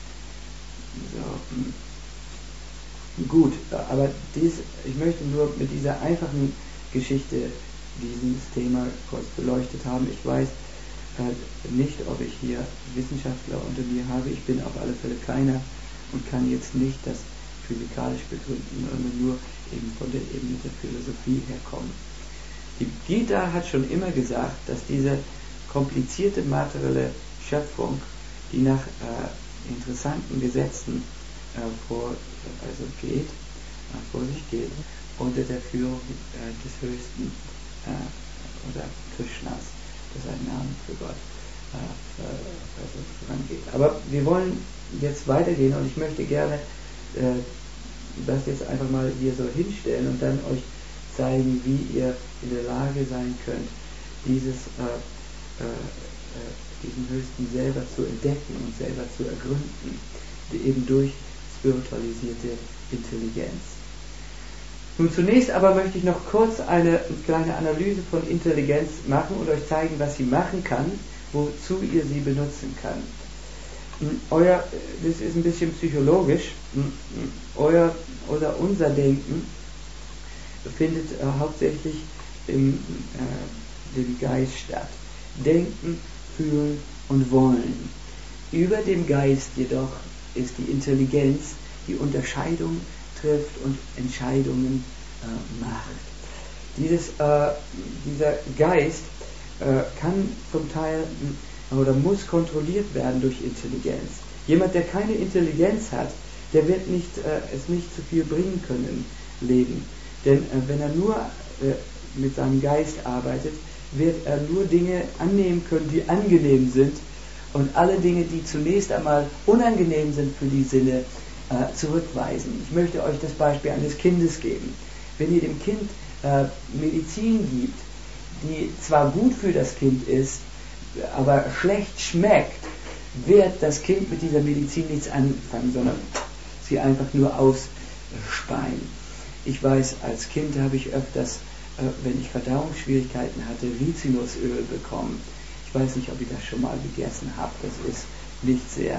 So. Gut, aber dies, ich möchte nur mit dieser einfachen Geschichte dieses Thema kurz beleuchtet haben. Ich weiß äh, nicht, ob ich hier Wissenschaftler unter mir habe. Ich bin auf alle Fälle keiner und kann jetzt nicht das physikalisch begründen, sondern nur eben von der Ebene der Philosophie herkommen. Die Gita hat schon immer gesagt, dass diese komplizierte materielle Schöpfung, die nach äh, interessanten Gesetzen äh, vor, also geht, äh, vor sich geht, unter der Führung äh, des Höchsten äh, oder Krishnas, das ein Name für Gott äh, also vorangeht. Aber wir wollen jetzt weitergehen und ich möchte gerne äh, das jetzt einfach mal hier so hinstellen und dann euch zeigen, wie ihr in der Lage sein könnt, dieses äh, äh, diesen Höchsten selber zu entdecken und selber zu ergründen, eben durch spiritualisierte Intelligenz. Nun zunächst aber möchte ich noch kurz eine kleine Analyse von Intelligenz machen und euch zeigen, was sie machen kann, wozu ihr sie benutzen kann. Euer, das ist ein bisschen psychologisch, euer oder unser Denken findet äh, hauptsächlich im äh, dem Geist statt. Denken, fühlen und wollen. Über dem Geist jedoch ist die Intelligenz, die Unterscheidung trifft und Entscheidungen äh, macht. Dieses, äh, dieser Geist äh, kann zum Teil oder muss kontrolliert werden durch Intelligenz. Jemand, der keine Intelligenz hat, der wird nicht, äh, es nicht zu viel bringen können im Leben. Denn äh, wenn er nur äh, mit seinem Geist arbeitet, wird er nur Dinge annehmen können, die angenehm sind und alle Dinge, die zunächst einmal unangenehm sind für die Sinne, äh, zurückweisen. Ich möchte euch das Beispiel eines Kindes geben. Wenn ihr dem Kind äh, Medizin gibt, die zwar gut für das Kind ist, aber schlecht schmeckt, wird das Kind mit dieser Medizin nichts anfangen, sondern sie einfach nur ausspeien. Ich weiß, als Kind habe ich öfters, äh, wenn ich Verdauungsschwierigkeiten hatte, Rizinusöl bekommen. Ich weiß nicht, ob ihr das schon mal gegessen habt. Das ist nicht sehr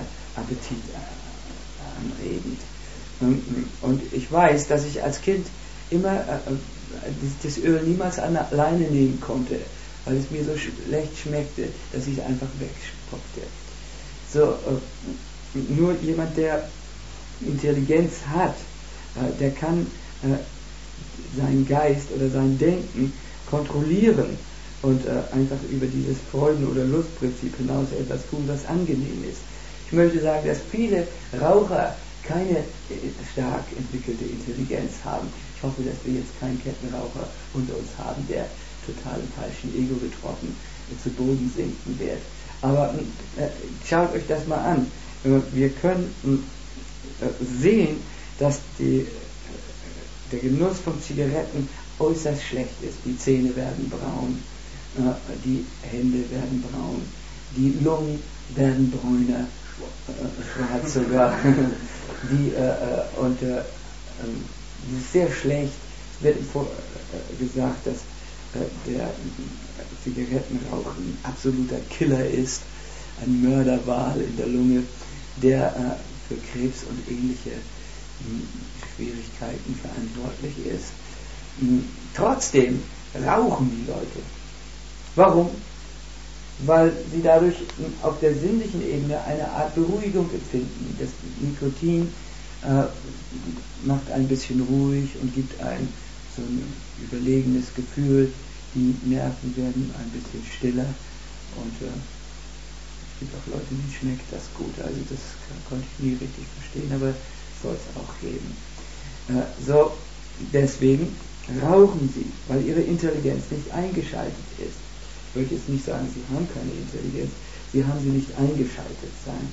appetitanregend. Und ich weiß, dass ich als Kind immer äh, das Öl niemals alleine nehmen konnte, weil es mir so schlecht schmeckte, dass ich es einfach wegspuckte. So, äh, nur jemand, der Intelligenz hat, äh, der kann äh, seinen Geist oder sein Denken kontrollieren und äh, einfach über dieses Freuden- oder Lustprinzip hinaus etwas tun, was angenehm ist. Ich möchte sagen, dass viele Raucher keine äh, stark entwickelte Intelligenz haben. Ich hoffe, dass wir jetzt keinen Kettenraucher unter uns haben, der total im falschen Ego getroffen äh, zu Boden sinken wird. Aber äh, schaut euch das mal an. Äh, wir können äh, sehen, dass die, äh, der Genuss von Zigaretten äußerst schlecht ist. Die Zähne werden braun, äh, die Hände werden braun, die Lungen werden bräuner, äh, schwarz sogar. die, äh, und äh, das ist sehr schlecht. Es wird vor, äh, gesagt, dass äh, der Zigarettenrauch ein absoluter Killer ist, ein Mörderwal in der Lunge, der äh, für Krebs und ähnliche mh, Schwierigkeiten verantwortlich ist. Mh, trotzdem rauchen die Leute. Warum? Weil sie dadurch mh, auf der sinnlichen Ebene eine Art Beruhigung empfinden. Das Nikotin äh, macht ein bisschen ruhig und gibt ein so ein überlegenes Gefühl. Die Nerven werden ein bisschen stiller und äh, es gibt auch Leute, denen schmeckt das gut. Also das konnte ich nie richtig verstehen, aber soll es auch geben. Äh, so, deswegen rauchen sie, weil ihre Intelligenz nicht eingeschaltet ist. Ich würde jetzt nicht sagen, sie haben keine Intelligenz, sie haben sie nicht eingeschaltet, sagen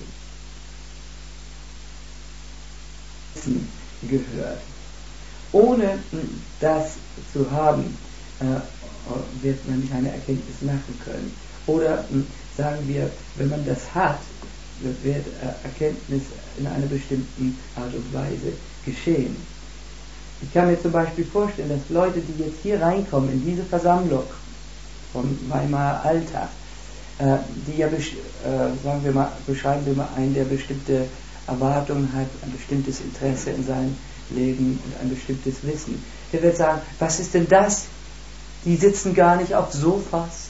sie. Gehört. Ohne das zu haben, äh, wird man keine Erkenntnis machen können. Oder sagen wir, wenn man das hat, wird Erkenntnis in einer bestimmten Art und Weise geschehen. Ich kann mir zum Beispiel vorstellen, dass Leute, die jetzt hier reinkommen in diese Versammlung vom Weimarer Alter, äh, die ja, äh, sagen wir mal, beschreiben wir mal einen, der bestimmte Erwartungen hat, ein bestimmtes Interesse in seinem Leben und ein bestimmtes Wissen, der wird sagen, was ist denn das? Die sitzen gar nicht auf Sofas.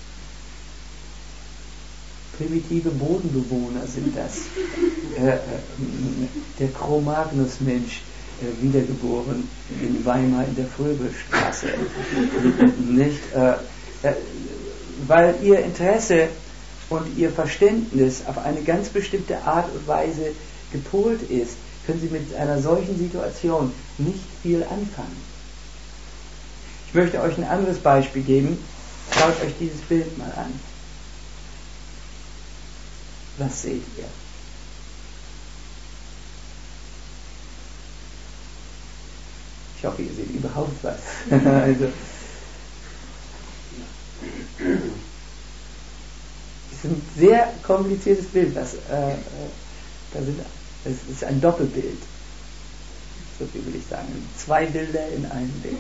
Primitive Bodenbewohner sind das. Äh, der Cro-Magnus-Mensch, äh, wiedergeboren in Weimar in der Fröbelstraße. Nicht, äh, äh, weil ihr Interesse und ihr Verständnis auf eine ganz bestimmte Art und Weise gepolt ist, können Sie mit einer solchen Situation nicht viel anfangen. Ich möchte euch ein anderes Beispiel geben. Schaut euch dieses Bild mal an. Was seht ihr? Ich hoffe, ihr seht überhaupt was. Also, es ist ein sehr kompliziertes Bild. Was, äh, da sind, es ist ein Doppelbild. So viel will ich sagen. Zwei Bilder in einem Bild.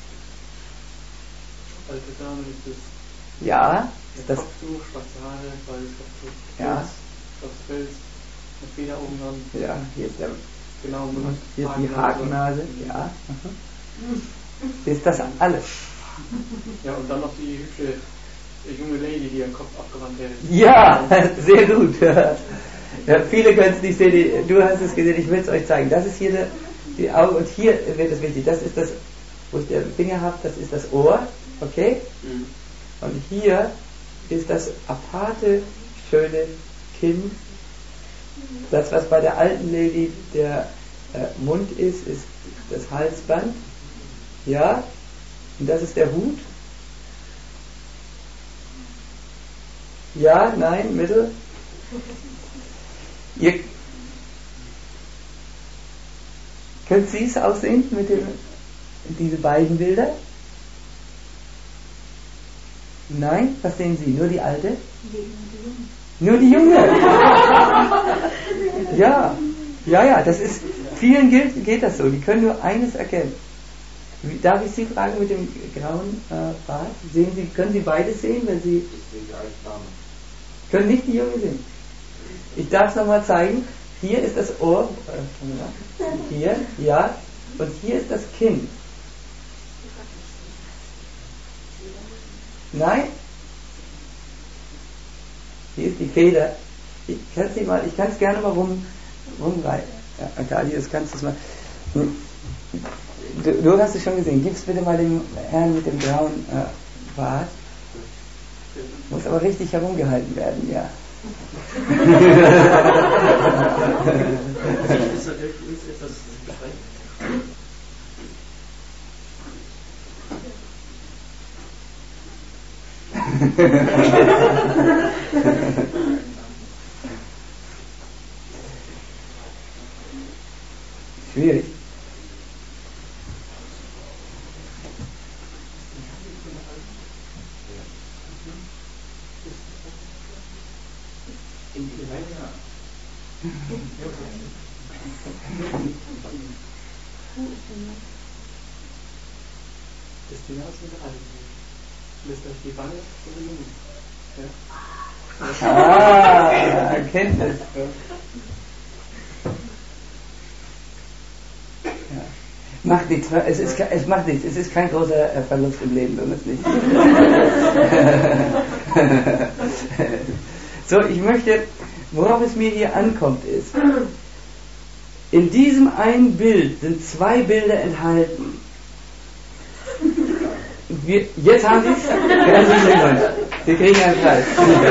Alte Dame ist es. Ja. Ist das Kopftuch, schwarze Haare, weißes Kopftuch, ja. schwarzes Fels, eine Feder oben dran. Ja, hier ist der. Genau, hier ist die Hakennase. Ja. Hier ist das alles. Ja, und dann noch die hübsche junge Lady, die ihren Kopf abgewandt hält. Ja, sehr gut. Ja, viele können es nicht sehen. Du hast es gesehen, ich will es euch zeigen. Das ist hier die Augen und hier wird es wichtig. Das ist das, wo ich den Finger habe, das ist das Ohr. Okay? Mhm. Und hier ist das aparte, schöne Kinn. Das, was bei der alten Lady der äh, Mund ist, ist das Halsband. Ja? Und das ist der Hut. Ja, nein, Mittel. Ihr könnt Sie es aussehen mit dem, diese beiden Bilder? Nein, was sehen Sie? Nur die alte? Nur die junge. Ja, ja, ja, das ist, vielen geht, geht das so, die können nur eines erkennen. Darf ich Sie fragen mit dem grauen äh, Bart? Sehen Sie, können Sie beides sehen, wenn Sie... Ich sehe die alte Dame. Können nicht die Junge sehen. Ich darf es nochmal zeigen. Hier ist das Ohr. Hier, ja. Und hier ist das Kinn. Nein? Hier ist die Feder. Ich kann es mal, ich kann es gerne mal rum, rumreißen. Ja, Akadi, das kannst du mal. Du, du hast es schon gesehen. Gib es bitte mal dem Herrn mit dem grauen äh, Bart. Muss aber richtig herumgehalten werden, ja. Ist das etwas beschränkt? Schwierig. Das ist die Nase mit der Alten. Lässt euch die Wange oder die Lunge. Ja. Ah, Erkenntnis. Ja. Macht nichts, es, ist, es macht nichts, es ist kein großer Verlust im Leben, wenn man es nicht. So, ich möchte, worauf es mir hier ankommt, ist, in diesem einen Bild sind zwei Bilder enthalten. Wir, jetzt haben Sie es? Wir kriegen einen Preis.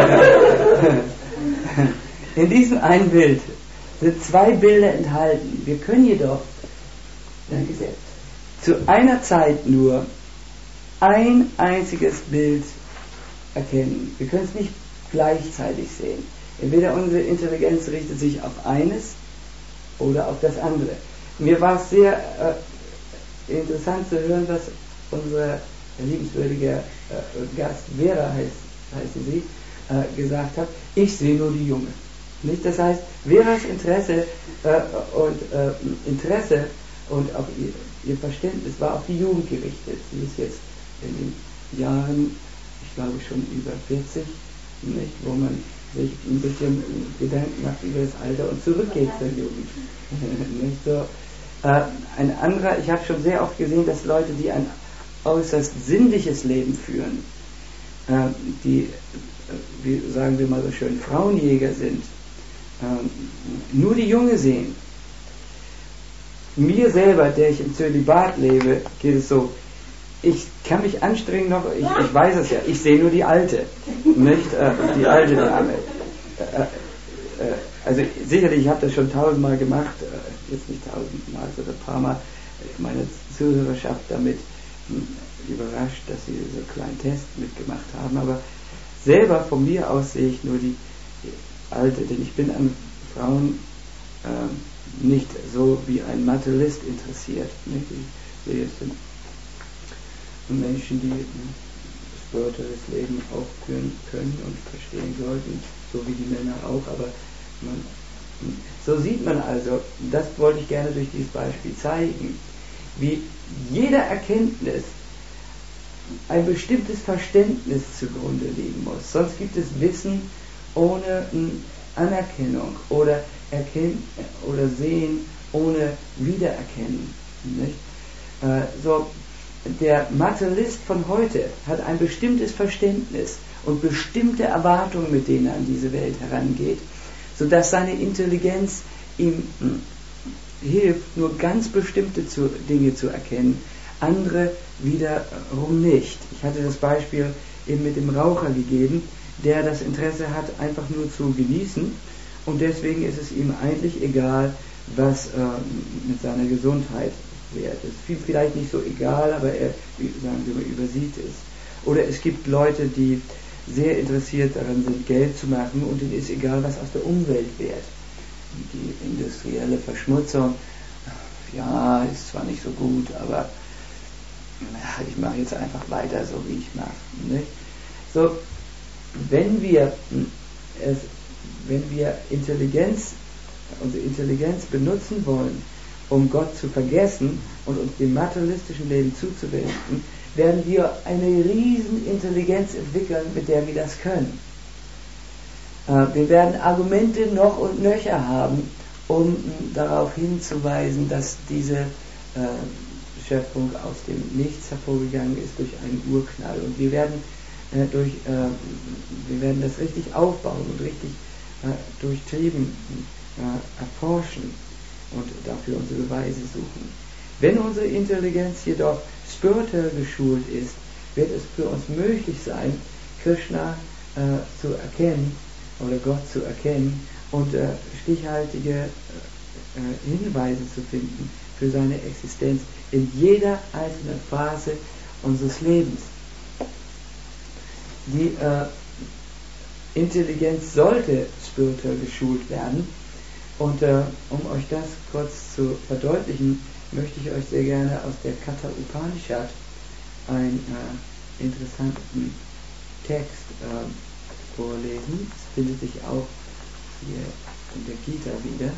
In diesem einen Bild sind zwei Bilder enthalten. Wir können jedoch zu einer Zeit nur ein einziges Bild erkennen. Wir können es nicht gleichzeitig sehen. Entweder unsere Intelligenz richtet sich auf eines oder auf das andere. Mir war es sehr äh, interessant zu hören, was unsere liebenswürdige äh, Gast Vera heißt, heißt sie, äh, gesagt hat. Ich sehe nur die Junge. Nicht? Das heißt, Veras Interesse äh, und äh, Interesse und auch ihr, ihr Verständnis war auf die Jugend gerichtet. Sie ist jetzt in den Jahren, ich glaube schon über vierzig, nicht? Wo man sich ein bisschen Gedanken macht über das Alter und zurückgeht zur Jugend. Nicht so. Äh, ein anderer, ich habe schon sehr oft gesehen, dass Leute, die ein äußerst sinnliches Leben führen, äh, die, äh, wie sagen wir mal so schön, Frauenjäger sind, äh, nur die Junge sehen. Mir selber, der ich im Zölibat lebe, geht es so, ich kann mich anstrengen noch, ich, ich weiß es ja, ich sehe nur die alte, nicht äh, die alte Dame. Äh, äh, also sicherlich, ich habe das schon tausendmal gemacht, äh, jetzt nicht tausendmal, sondern ein paar Mal meine Zuhörerschaft damit mh, überrascht, dass sie so einen kleinen Test mitgemacht haben, aber selber von mir aus sehe ich nur die, die alte, denn ich bin an Frauen äh, nicht so wie ein Materialist interessiert. Nicht? Ich sehe es sind Menschen, die ein spirituelles Leben auch führen können und verstehen sollten, so wie die Männer auch, aber man, so sieht man also, das wollte ich gerne durch dieses Beispiel zeigen, wie jeder Erkenntnis ein bestimmtes Verständnis zugrunde liegen muss. Sonst gibt es Wissen ohne Anerkennung oder Erkennen oder Sehen ohne Wiedererkennen. Nicht? Äh, so, der Materialist von heute hat ein bestimmtes Verständnis und bestimmte Erwartungen, mit denen er an diese Welt herangeht, sodass seine Intelligenz ihm hilft, nur ganz bestimmte zu, Dinge zu erkennen, andere wiederum nicht. Ich hatte das Beispiel eben mit dem Raucher gegeben, der das Interesse hat, einfach nur zu genießen, und deswegen ist es ihm eigentlich egal, was äh, mit seiner Gesundheit wird. Es ist ihm vielleicht nicht so egal, aber er, sagen wir mal, übersieht es. Oder es gibt Leute, die sehr interessiert daran sind, Geld zu machen, und ihnen ist egal, was aus der Umwelt wird. Die industrielle Verschmutzung, ja, ist zwar nicht so gut, aber ach, ich mache jetzt einfach weiter so, wie ich mache. Nicht? So, wenn wir es, wenn wir Intelligenz, unsere Intelligenz benutzen wollen, um Gott zu vergessen und uns dem materialistischen Leben zuzuwenden, werden wir eine riesen Intelligenz entwickeln, mit der wir das können. Äh, wir werden Argumente noch und nöcher haben, um darauf hinzuweisen, dass diese äh, Schöpfung aus dem Nichts hervorgegangen ist durch einen Urknall. Und wir werden, äh, durch, äh, wir werden das richtig aufbauen und richtig äh, durchtrieben äh, erforschen und dafür unsere Beweise suchen. Wenn unsere Intelligenz jedoch spirituell geschult ist, wird es für uns möglich sein, Krishna äh, zu erkennen oder Gott zu erkennen und äh, stichhaltige äh, Hinweise zu finden für seine Existenz in jeder einzelnen Phase unseres Lebens. Die äh, Intelligenz sollte spirituell geschult werden, und äh, um euch das kurz zu verdeutlichen, möchte ich euch sehr gerne aus der Katha Upanishad einen äh, interessanten Text äh, vorlesen. Es findet sich auch hier in der Gita wieder.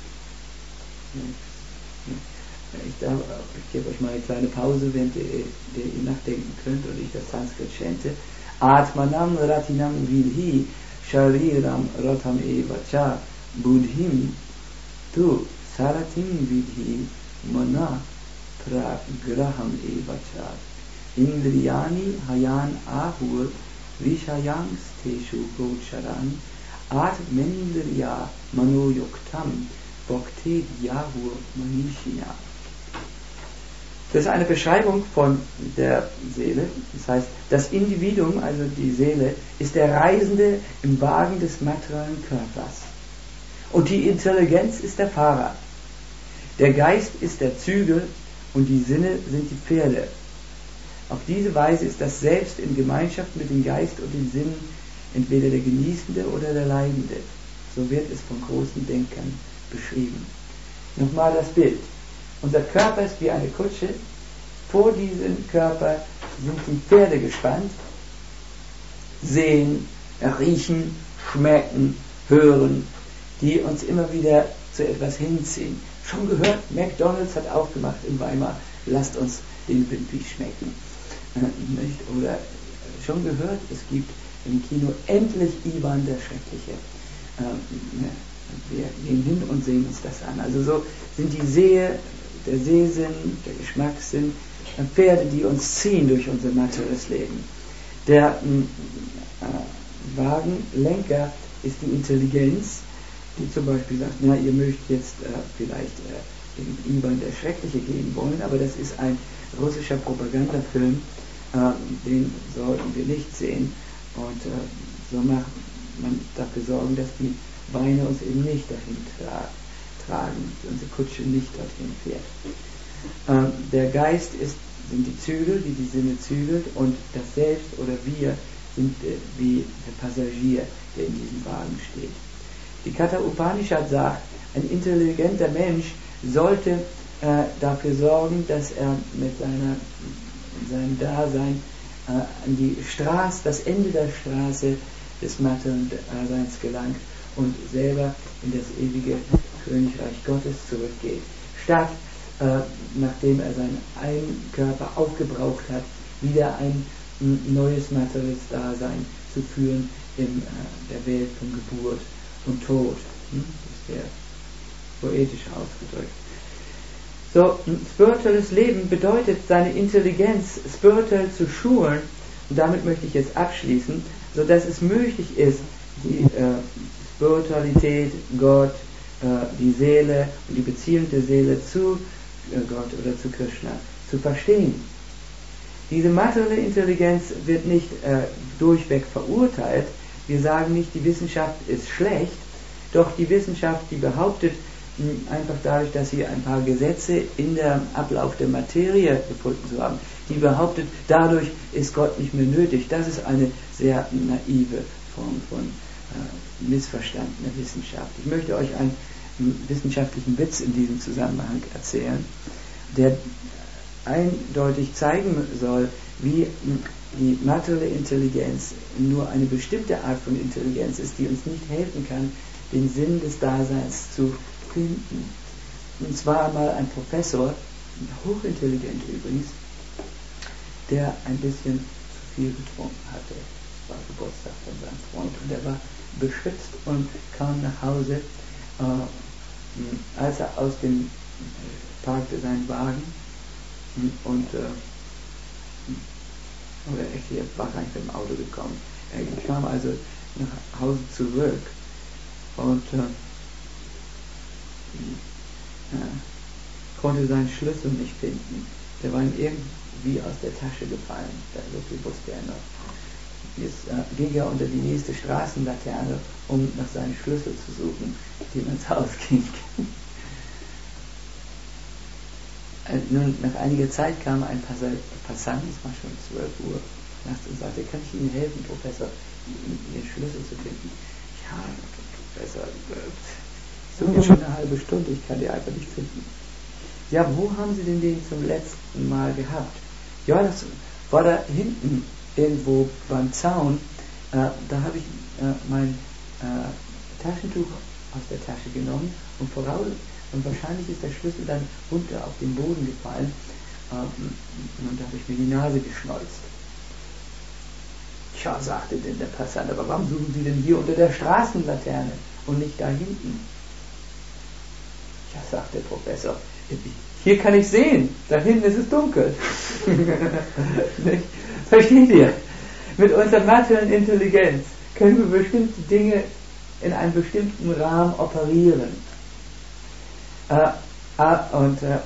Ich, darf, ich gebe euch mal eine kleine Pause, während ihr, ihr nachdenken könnt und ich das Sanskrit chante. Atmanam ratinam vidhi shariram ratam evacha buddhim tu saratim vidhi mana pragraham evacha indriyani hayan ahur vishayangs teshu gocharan atmendriya manoyuktam bhakti yahur manishina. Das ist eine Beschreibung von der Seele. Das heißt, das Individuum, also die Seele, ist der Reisende im Wagen des materiellen Körpers. Und die Intelligenz ist der Fahrer. Der Geist ist der Zügel und die Sinne sind die Pferde. Auf diese Weise ist das Selbst in Gemeinschaft mit dem Geist und den Sinnen entweder der Genießende oder der Leidende. So wird es von großen Denkern beschrieben. Nochmal das Bild. Unser Körper ist wie eine Kutsche. Vor diesem Körper sind die Pferde gespannt. Sehen, riechen, schmecken, hören, die uns immer wieder zu etwas hinziehen. Schon gehört, McDonald's hat aufgemacht in Weimar, lasst uns den Wimpy schmecken. Äh, nicht? Oder schon gehört, es gibt im Kino endlich Ivan der Schreckliche. Ähm, wir gehen hin und sehen uns das an. Also so sind die Sehe, der Sehsinn, der Geschmackssinn, Pferde, die uns ziehen durch unser materielles Leben. Der äh, Wagenlenker ist die Intelligenz, die zum Beispiel sagt, na, ihr mögt jetzt äh, vielleicht äh, gegenüber in das Schreckliche gehen wollen, aber das ist ein russischer Propagandafilm, äh, den sollten wir nicht sehen, und äh, so macht man dafür sorgen, dass die Beine uns eben nicht dahin tra- tragen, unsere Kutsche nicht dorthin fährt. Äh, der Geist ist, sind die Zügel, die die Sinne zügelt, und das Selbst oder wir sind äh, wie der Passagier, der in diesem Wagen steht. Die Katha Upanishad sagt, ein intelligenter Mensch sollte äh, dafür sorgen, dass er mit seiner, seinem Dasein äh, an die Straße, das Ende der Straße des materiellen Daseins gelangt und selber in das ewige Königreich Gottes zurückgeht, statt äh, nachdem er seinen einen Körper aufgebraucht hat, wieder ein m, neues materielles Dasein zu führen in äh, der Welt von Geburt und Tod. Hm? Das wäre poetisch ausgedrückt. So, ein spirituelles Leben bedeutet, seine Intelligenz spirituell zu schulen, und damit möchte ich jetzt abschließen, sodass es möglich ist, die äh, Spiritualität, Gott, äh, die Seele und die Beziehung der Seele zu äh, Gott oder zu Krishna zu verstehen. Diese materielle Intelligenz wird nicht äh, durchweg verurteilt. Wir sagen nicht, die Wissenschaft ist schlecht, doch die Wissenschaft, die behauptet, einfach dadurch, dass sie ein paar Gesetze in der Ablauf der Materie gefunden zu haben, die behauptet, dadurch ist Gott nicht mehr nötig. Das ist eine sehr naive Form von äh, missverstandener Wissenschaft. Ich möchte euch einen wissenschaftlichen Witz in diesem Zusammenhang erzählen, der eindeutig zeigen soll, wie die materielle Intelligenz nur eine bestimmte Art von Intelligenz ist, die uns nicht helfen kann, den Sinn des Daseins zu finden. Und zwar mal ein Professor, hochintelligent übrigens, der ein bisschen zu viel getrunken hatte. Es war Geburtstag von seinem Freund und er war beschwipst und kam nach Hause. Äh, als er aus dem parkte seinen Wagen und äh, oder er war gar nicht mit dem Auto gekommen. Er kam also nach Hause zurück und äh, äh, konnte seinen Schlüssel nicht finden. Der war ihm irgendwie aus der Tasche gefallen. So viel wusste er noch. Jetzt äh, ging er unter die nächste Straßenlaterne, um nach seinen Schlüssel zu suchen, die man ins Haus ging. äh, nun, nach einiger Zeit kam ein Passant, es war schon zwölf Uhr, und sagte, kann ich Ihnen helfen, Professor, Ihren Schlüssel zu finden? Ja, Professor, ich suche jetzt schon eine halbe Stunde, ich kann die einfach nicht finden. Ja, wo haben Sie denn den zum letzten Mal gehabt? Ja, das war da hinten irgendwo beim Zaun. Äh, da habe ich äh, mein äh, Taschentuch aus der Tasche genommen und voraus und wahrscheinlich ist der Schlüssel dann runter auf den Boden gefallen äh, und da habe ich mir die Nase geschnolzt. Tja, sagte denn der Passant, aber warum suchen Sie denn hier unter der Straßenlaterne und nicht da hinten? Ja, sagt der Professor, hier kann ich sehen, da hinten ist es dunkel. Versteht ihr? Mit unserer materiellen Intelligenz können wir bestimmte Dinge in einem bestimmten Rahmen operieren. Äh, äh, und äh,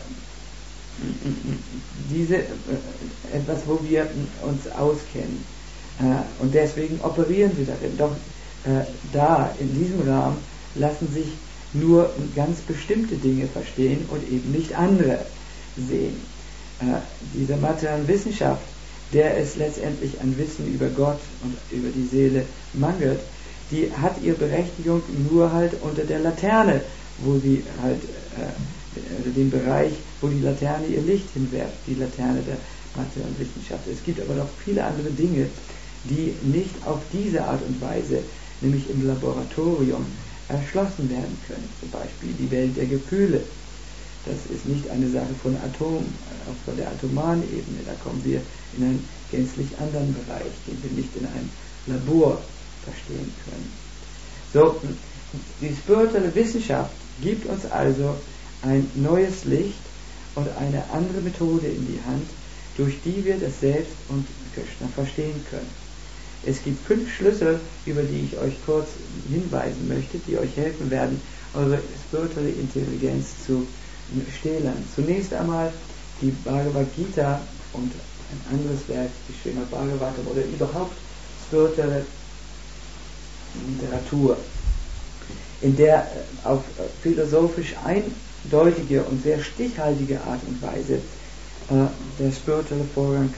diese, äh, etwas, wo wir uns auskennen. Äh, und deswegen operieren wir darin. Doch äh, da, in diesem Rahmen, lassen sich nur ganz bestimmte Dinge verstehen und eben nicht andere sehen. Äh, dieser materiellen Wissenschaft, der es letztendlich an Wissen über Gott und über die Seele mangelt, die hat ihre Berechtigung nur halt unter der Laterne, wo sie halt, äh, den Bereich, wo die Laterne ihr Licht hinwerft, die Laterne der materiellen Wissenschaft. Es gibt aber noch viele andere Dinge, die nicht auf diese Art und Weise, nämlich im Laboratorium, erschlossen werden können. Zum Beispiel die Welt der Gefühle. Das ist nicht eine Sache von Atom, auch von der atomaren Ebene. Da kommen wir in einen gänzlich anderen Bereich, den wir nicht in einem Labor verstehen können. So, die spirituelle Wissenschaft gibt uns also ein neues Licht und eine andere Methode in die Hand, durch die wir das Selbst und Krishna verstehen können. Es gibt fünf Schlüssel, über die ich euch kurz hinweisen möchte, die euch helfen werden, eure spirituelle Intelligenz zu stehlen. Zunächst einmal die Bhagavad Gita und ein anderes Werk, die Srimad Bhagavatam oder überhaupt spirituelle Literatur, in der auf philosophisch eindeutige und sehr stichhaltige Art und Weise äh, der spirituelle Vorgang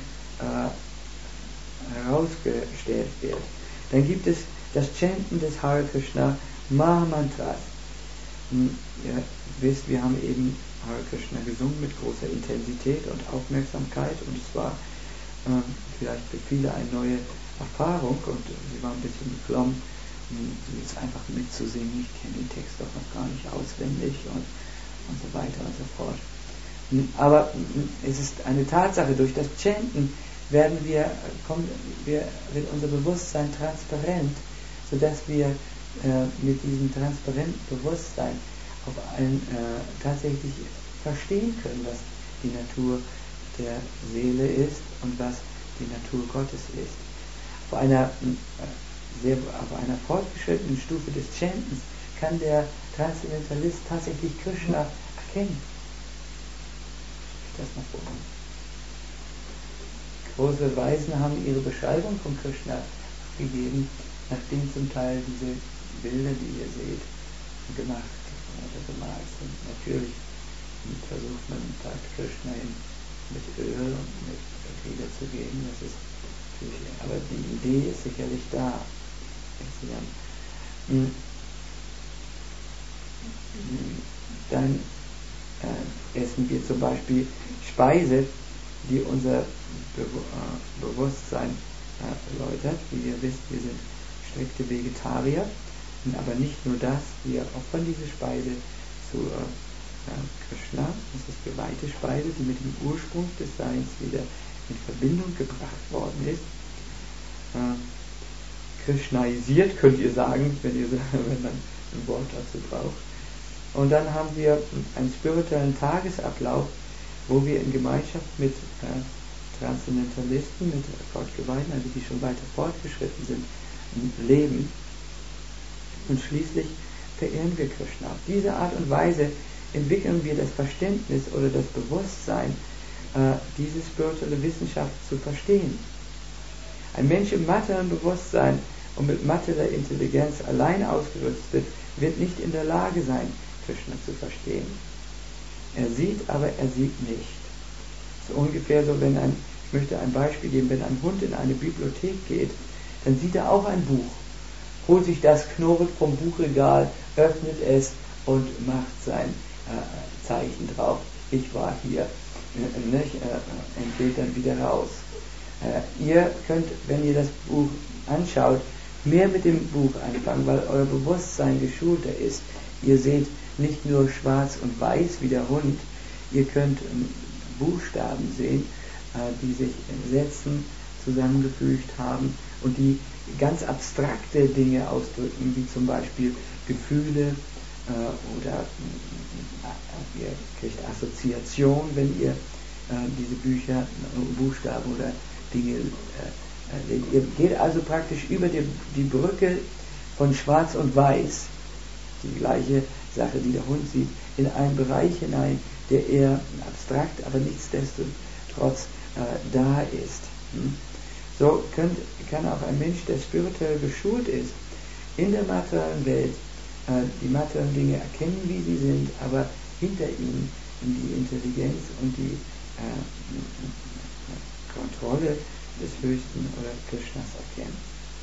äh, herausgestellt wird. Dann gibt es das Chanten des Hare Krishna Mahamantras. Ihr wisst, wir haben eben Hare Krishna gesungen mit großer Intensität und Aufmerksamkeit, und es war äh, vielleicht für viele eine neue Erfahrung, und sie war ein bisschen beklommen, jetzt einfach mitzusingen. Ich kenne den Text doch noch gar nicht auswendig und, und so weiter und so fort. Aber es ist eine Tatsache, durch das Chanten werden wir, kommen, wir, wird unser Bewusstsein transparent, sodass wir äh, mit diesem transparenten Bewusstsein auf ein, äh, tatsächlich verstehen können, was die Natur der Seele ist und was die Natur Gottes ist. Auf einer, äh, sehr, auf einer fortgeschrittenen Stufe des Chantens kann der Transzendentalist tatsächlich Krishna erkennen. Ich das mal vor. Große Weisen haben ihre Beschreibung von Krishna gegeben, nachdem zum Teil diese Bilder, die ihr seht, gemacht oder gemalt sind. Natürlich versucht man da Krishna mit Öl und mit Glieder zu geben, das ist natürlich, aber die Idee ist sicherlich da. Dann äh, essen wir zum Beispiel Speise, die unser Be äh, Bewusstsein äh, erläutert. Wie ihr wisst, wir sind strikte Vegetarier, aber nicht nur das, wir opfern diese Speise zu äh, Krishna. Das ist geweihte Speise, die mit dem Ursprung des Seins wieder in Verbindung gebracht worden ist. Äh, Krishnaisiert, könnt ihr sagen, wenn, ihr, wenn man ein Wort dazu braucht. Und dann haben wir einen spirituellen Tagesablauf, wo wir in Gemeinschaft mit äh, Transzendentalisten, mit Gottgeweihten, also die schon weiter fortgeschritten sind, leben. Und schließlich verehren wir Krishna. Auf diese Art und Weise entwickeln wir das Verständnis oder das Bewusstsein, äh, diese spirituelle Wissenschaft zu verstehen. Ein Mensch im materiellen Bewusstsein und mit materieller Intelligenz allein ausgerüstet wird nicht in der Lage sein, Krishna zu verstehen. Er sieht, aber er sieht nicht. So ungefähr so, wenn ein, ich möchte ein Beispiel geben, wenn ein Hund in eine Bibliothek geht, dann sieht er auch ein Buch, holt sich das, knurrt vom Buchregal, öffnet es und macht sein äh, Zeichen drauf. Ich war hier, äh, nicht, äh, und geht dann wieder raus. Äh, ihr könnt, wenn ihr das Buch anschaut, mehr mit dem Buch anfangen, weil euer Bewusstsein geschulter ist. Ihr seht nicht nur schwarz und weiß wie der Hund, ihr könnt ähm, Buchstaben sehen, äh, die sich in Sätzen zusammengefügt haben und die ganz abstrakte Dinge ausdrücken, wie zum Beispiel Gefühle äh, oder äh, ihr kriegt Assoziation, wenn ihr äh, diese Bücher, Buchstaben oder Dinge äh, äh, ihr geht also praktisch über die, die Brücke von Schwarz und Weiß, die gleiche Sache, die der Hund sieht, in einen Bereich hinein, der eher abstrakt, aber nichtsdestotrotz äh, da ist. Hm? So könnt, kann auch ein Mensch, der spirituell geschult ist, in der materiellen Welt äh, die materiellen Dinge erkennen, wie sie sind, aber hinter ihnen die Intelligenz und die äh, Kontrolle des Höchsten oder Krishnas erkennen.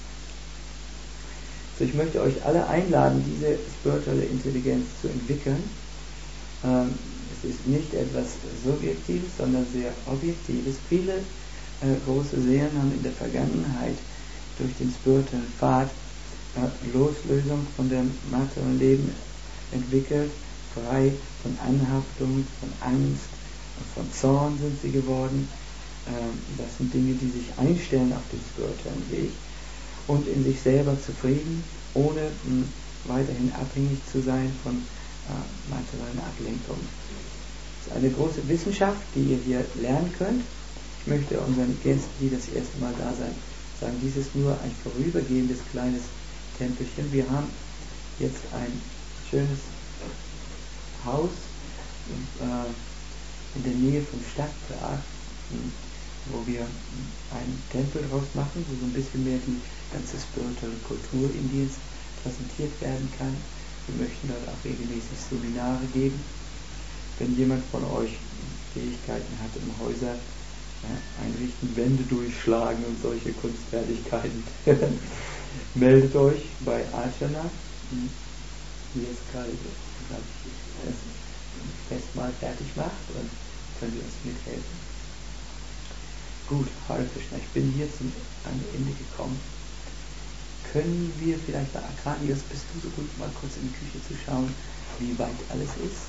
So, ich möchte euch alle einladen, diese spirituelle Intelligenz zu entwickeln. Ähm, es ist nicht etwas Subjektives, sondern sehr Objektives. Viele äh, große Seelen haben in der Vergangenheit durch den spirituellen Pfad äh, Loslösung von dem materiellen Leben entwickelt, frei von Anhaftung, von Angst, von Zorn sind sie geworden. Ähm, das sind Dinge, die sich einstellen auf den spirituellen Weg und in sich selber zufrieden, ohne mh, weiterhin abhängig zu sein von äh, materiellen Ablenkungen. Das ist eine große Wissenschaft, die ihr hier lernen könnt. Ich möchte unseren Gästen, die das erste Mal da sind, sagen, dies ist nur ein vorübergehendes kleines Tempelchen. Wir haben jetzt ein schönes Haus äh, in der Nähe vom Stadtpark, wo wir einen Tempel draus machen, wo so ein bisschen mehr die ganze spirituelle Kultur Indiens präsentiert werden kann. Wir möchten dort auch regelmäßig Seminare geben. Wenn jemand von euch Fähigkeiten hat im Häuser ja, einrichten, Wände durchschlagen und solche Kunstfertigkeiten, meldet euch bei Archana, die jetzt gerade das Festmahl fertig macht, und könnt ihr uns mithelfen. Gut, Hare Krishna, ich bin hier zum Ende gekommen. Können wir vielleicht bei Akranios, bist du so gut, mal kurz in die Küche zu schauen, wie weit alles ist?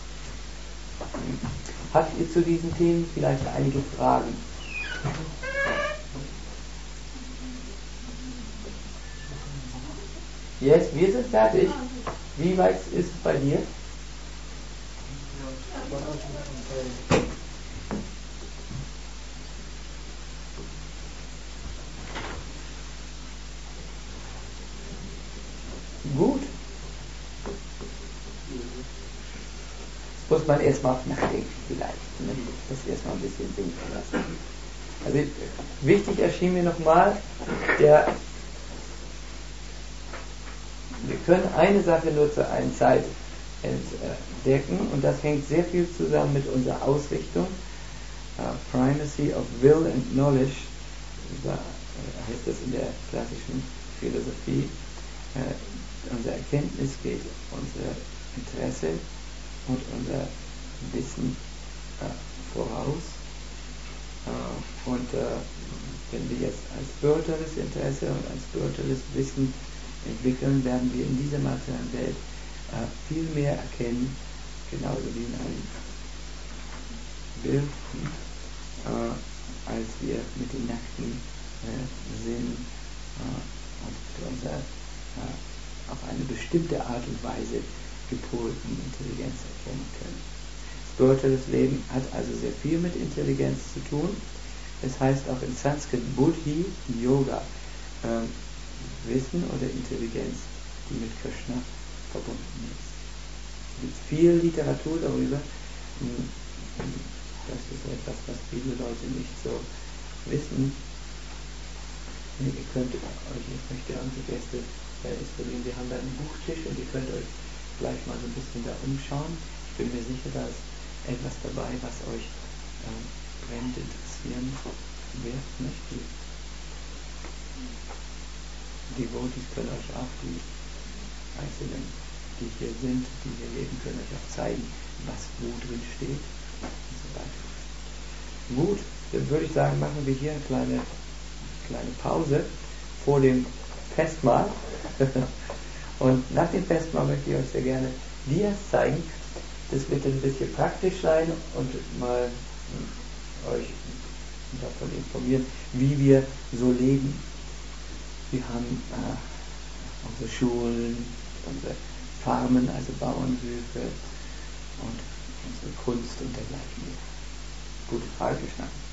Habt ihr zu diesen Themen vielleicht einige Fragen? Jetzt, wir sind fertig. Wie weit ist es bei dir? Gut. Das muss man erstmal nachdenken vielleicht. Ne? Das erstmal ein bisschen sinken lassen. Also wichtig erschien mir nochmal, der wir können eine Sache nur zur einen Zeit entdecken, und das hängt sehr viel zusammen mit unserer Ausrichtung. Uh, Primacy of Will and Knowledge, da heißt das in der klassischen Philosophie. Uh, unser Erkenntnis geht unser Interesse und unser Wissen uh, voraus. Uh, und uh, wenn wir jetzt ein spirituelles Interesse und ein spirituelles Wissen entwickeln, werden wir in dieser materiellen Welt uh, viel mehr erkennen, genauso wie in einem Bild, uh, als wir mit den nackten uh, Sinnen uh, und mit unserer uh, auf eine bestimmte Art und Weise gepolten Intelligenz erkennen können. Spirituelles Leben hat also sehr viel mit Intelligenz zu tun. Es heißt auch in Sanskrit Buddhi Yoga, äh, Wissen oder Intelligenz, die mit Krishna verbunden ist. Es gibt viel Literatur darüber. Das ist etwas, was viele Leute nicht so wissen. Ihr könnt euch, ich möchte unsere Gäste inspirieren. Wir haben da einen Buchtisch und ihr könnt euch gleich mal so ein bisschen da umschauen. Ich bin mir sicher, da ist etwas dabei, was euch äh, brennend interessieren wird. Nicht? Die Devotees können euch auch, die Einzelnen, die hier sind, die hier leben, können euch auch zeigen, was wo drin steht und so weiter. Gut, dann würde ich sagen, machen wir hier eine kleine, kleine Pause vor dem Festmahl. Und nach dem Festmahl möchte ich euch sehr gerne Dias zeigen. Das wird ein bisschen praktisch sein und mal euch davon informieren, wie wir so leben. Wir haben äh, unsere Schulen, unsere Farmen, also Bauernhöfe und unsere Kunst und dergleichen. Gut, Hare Krishna.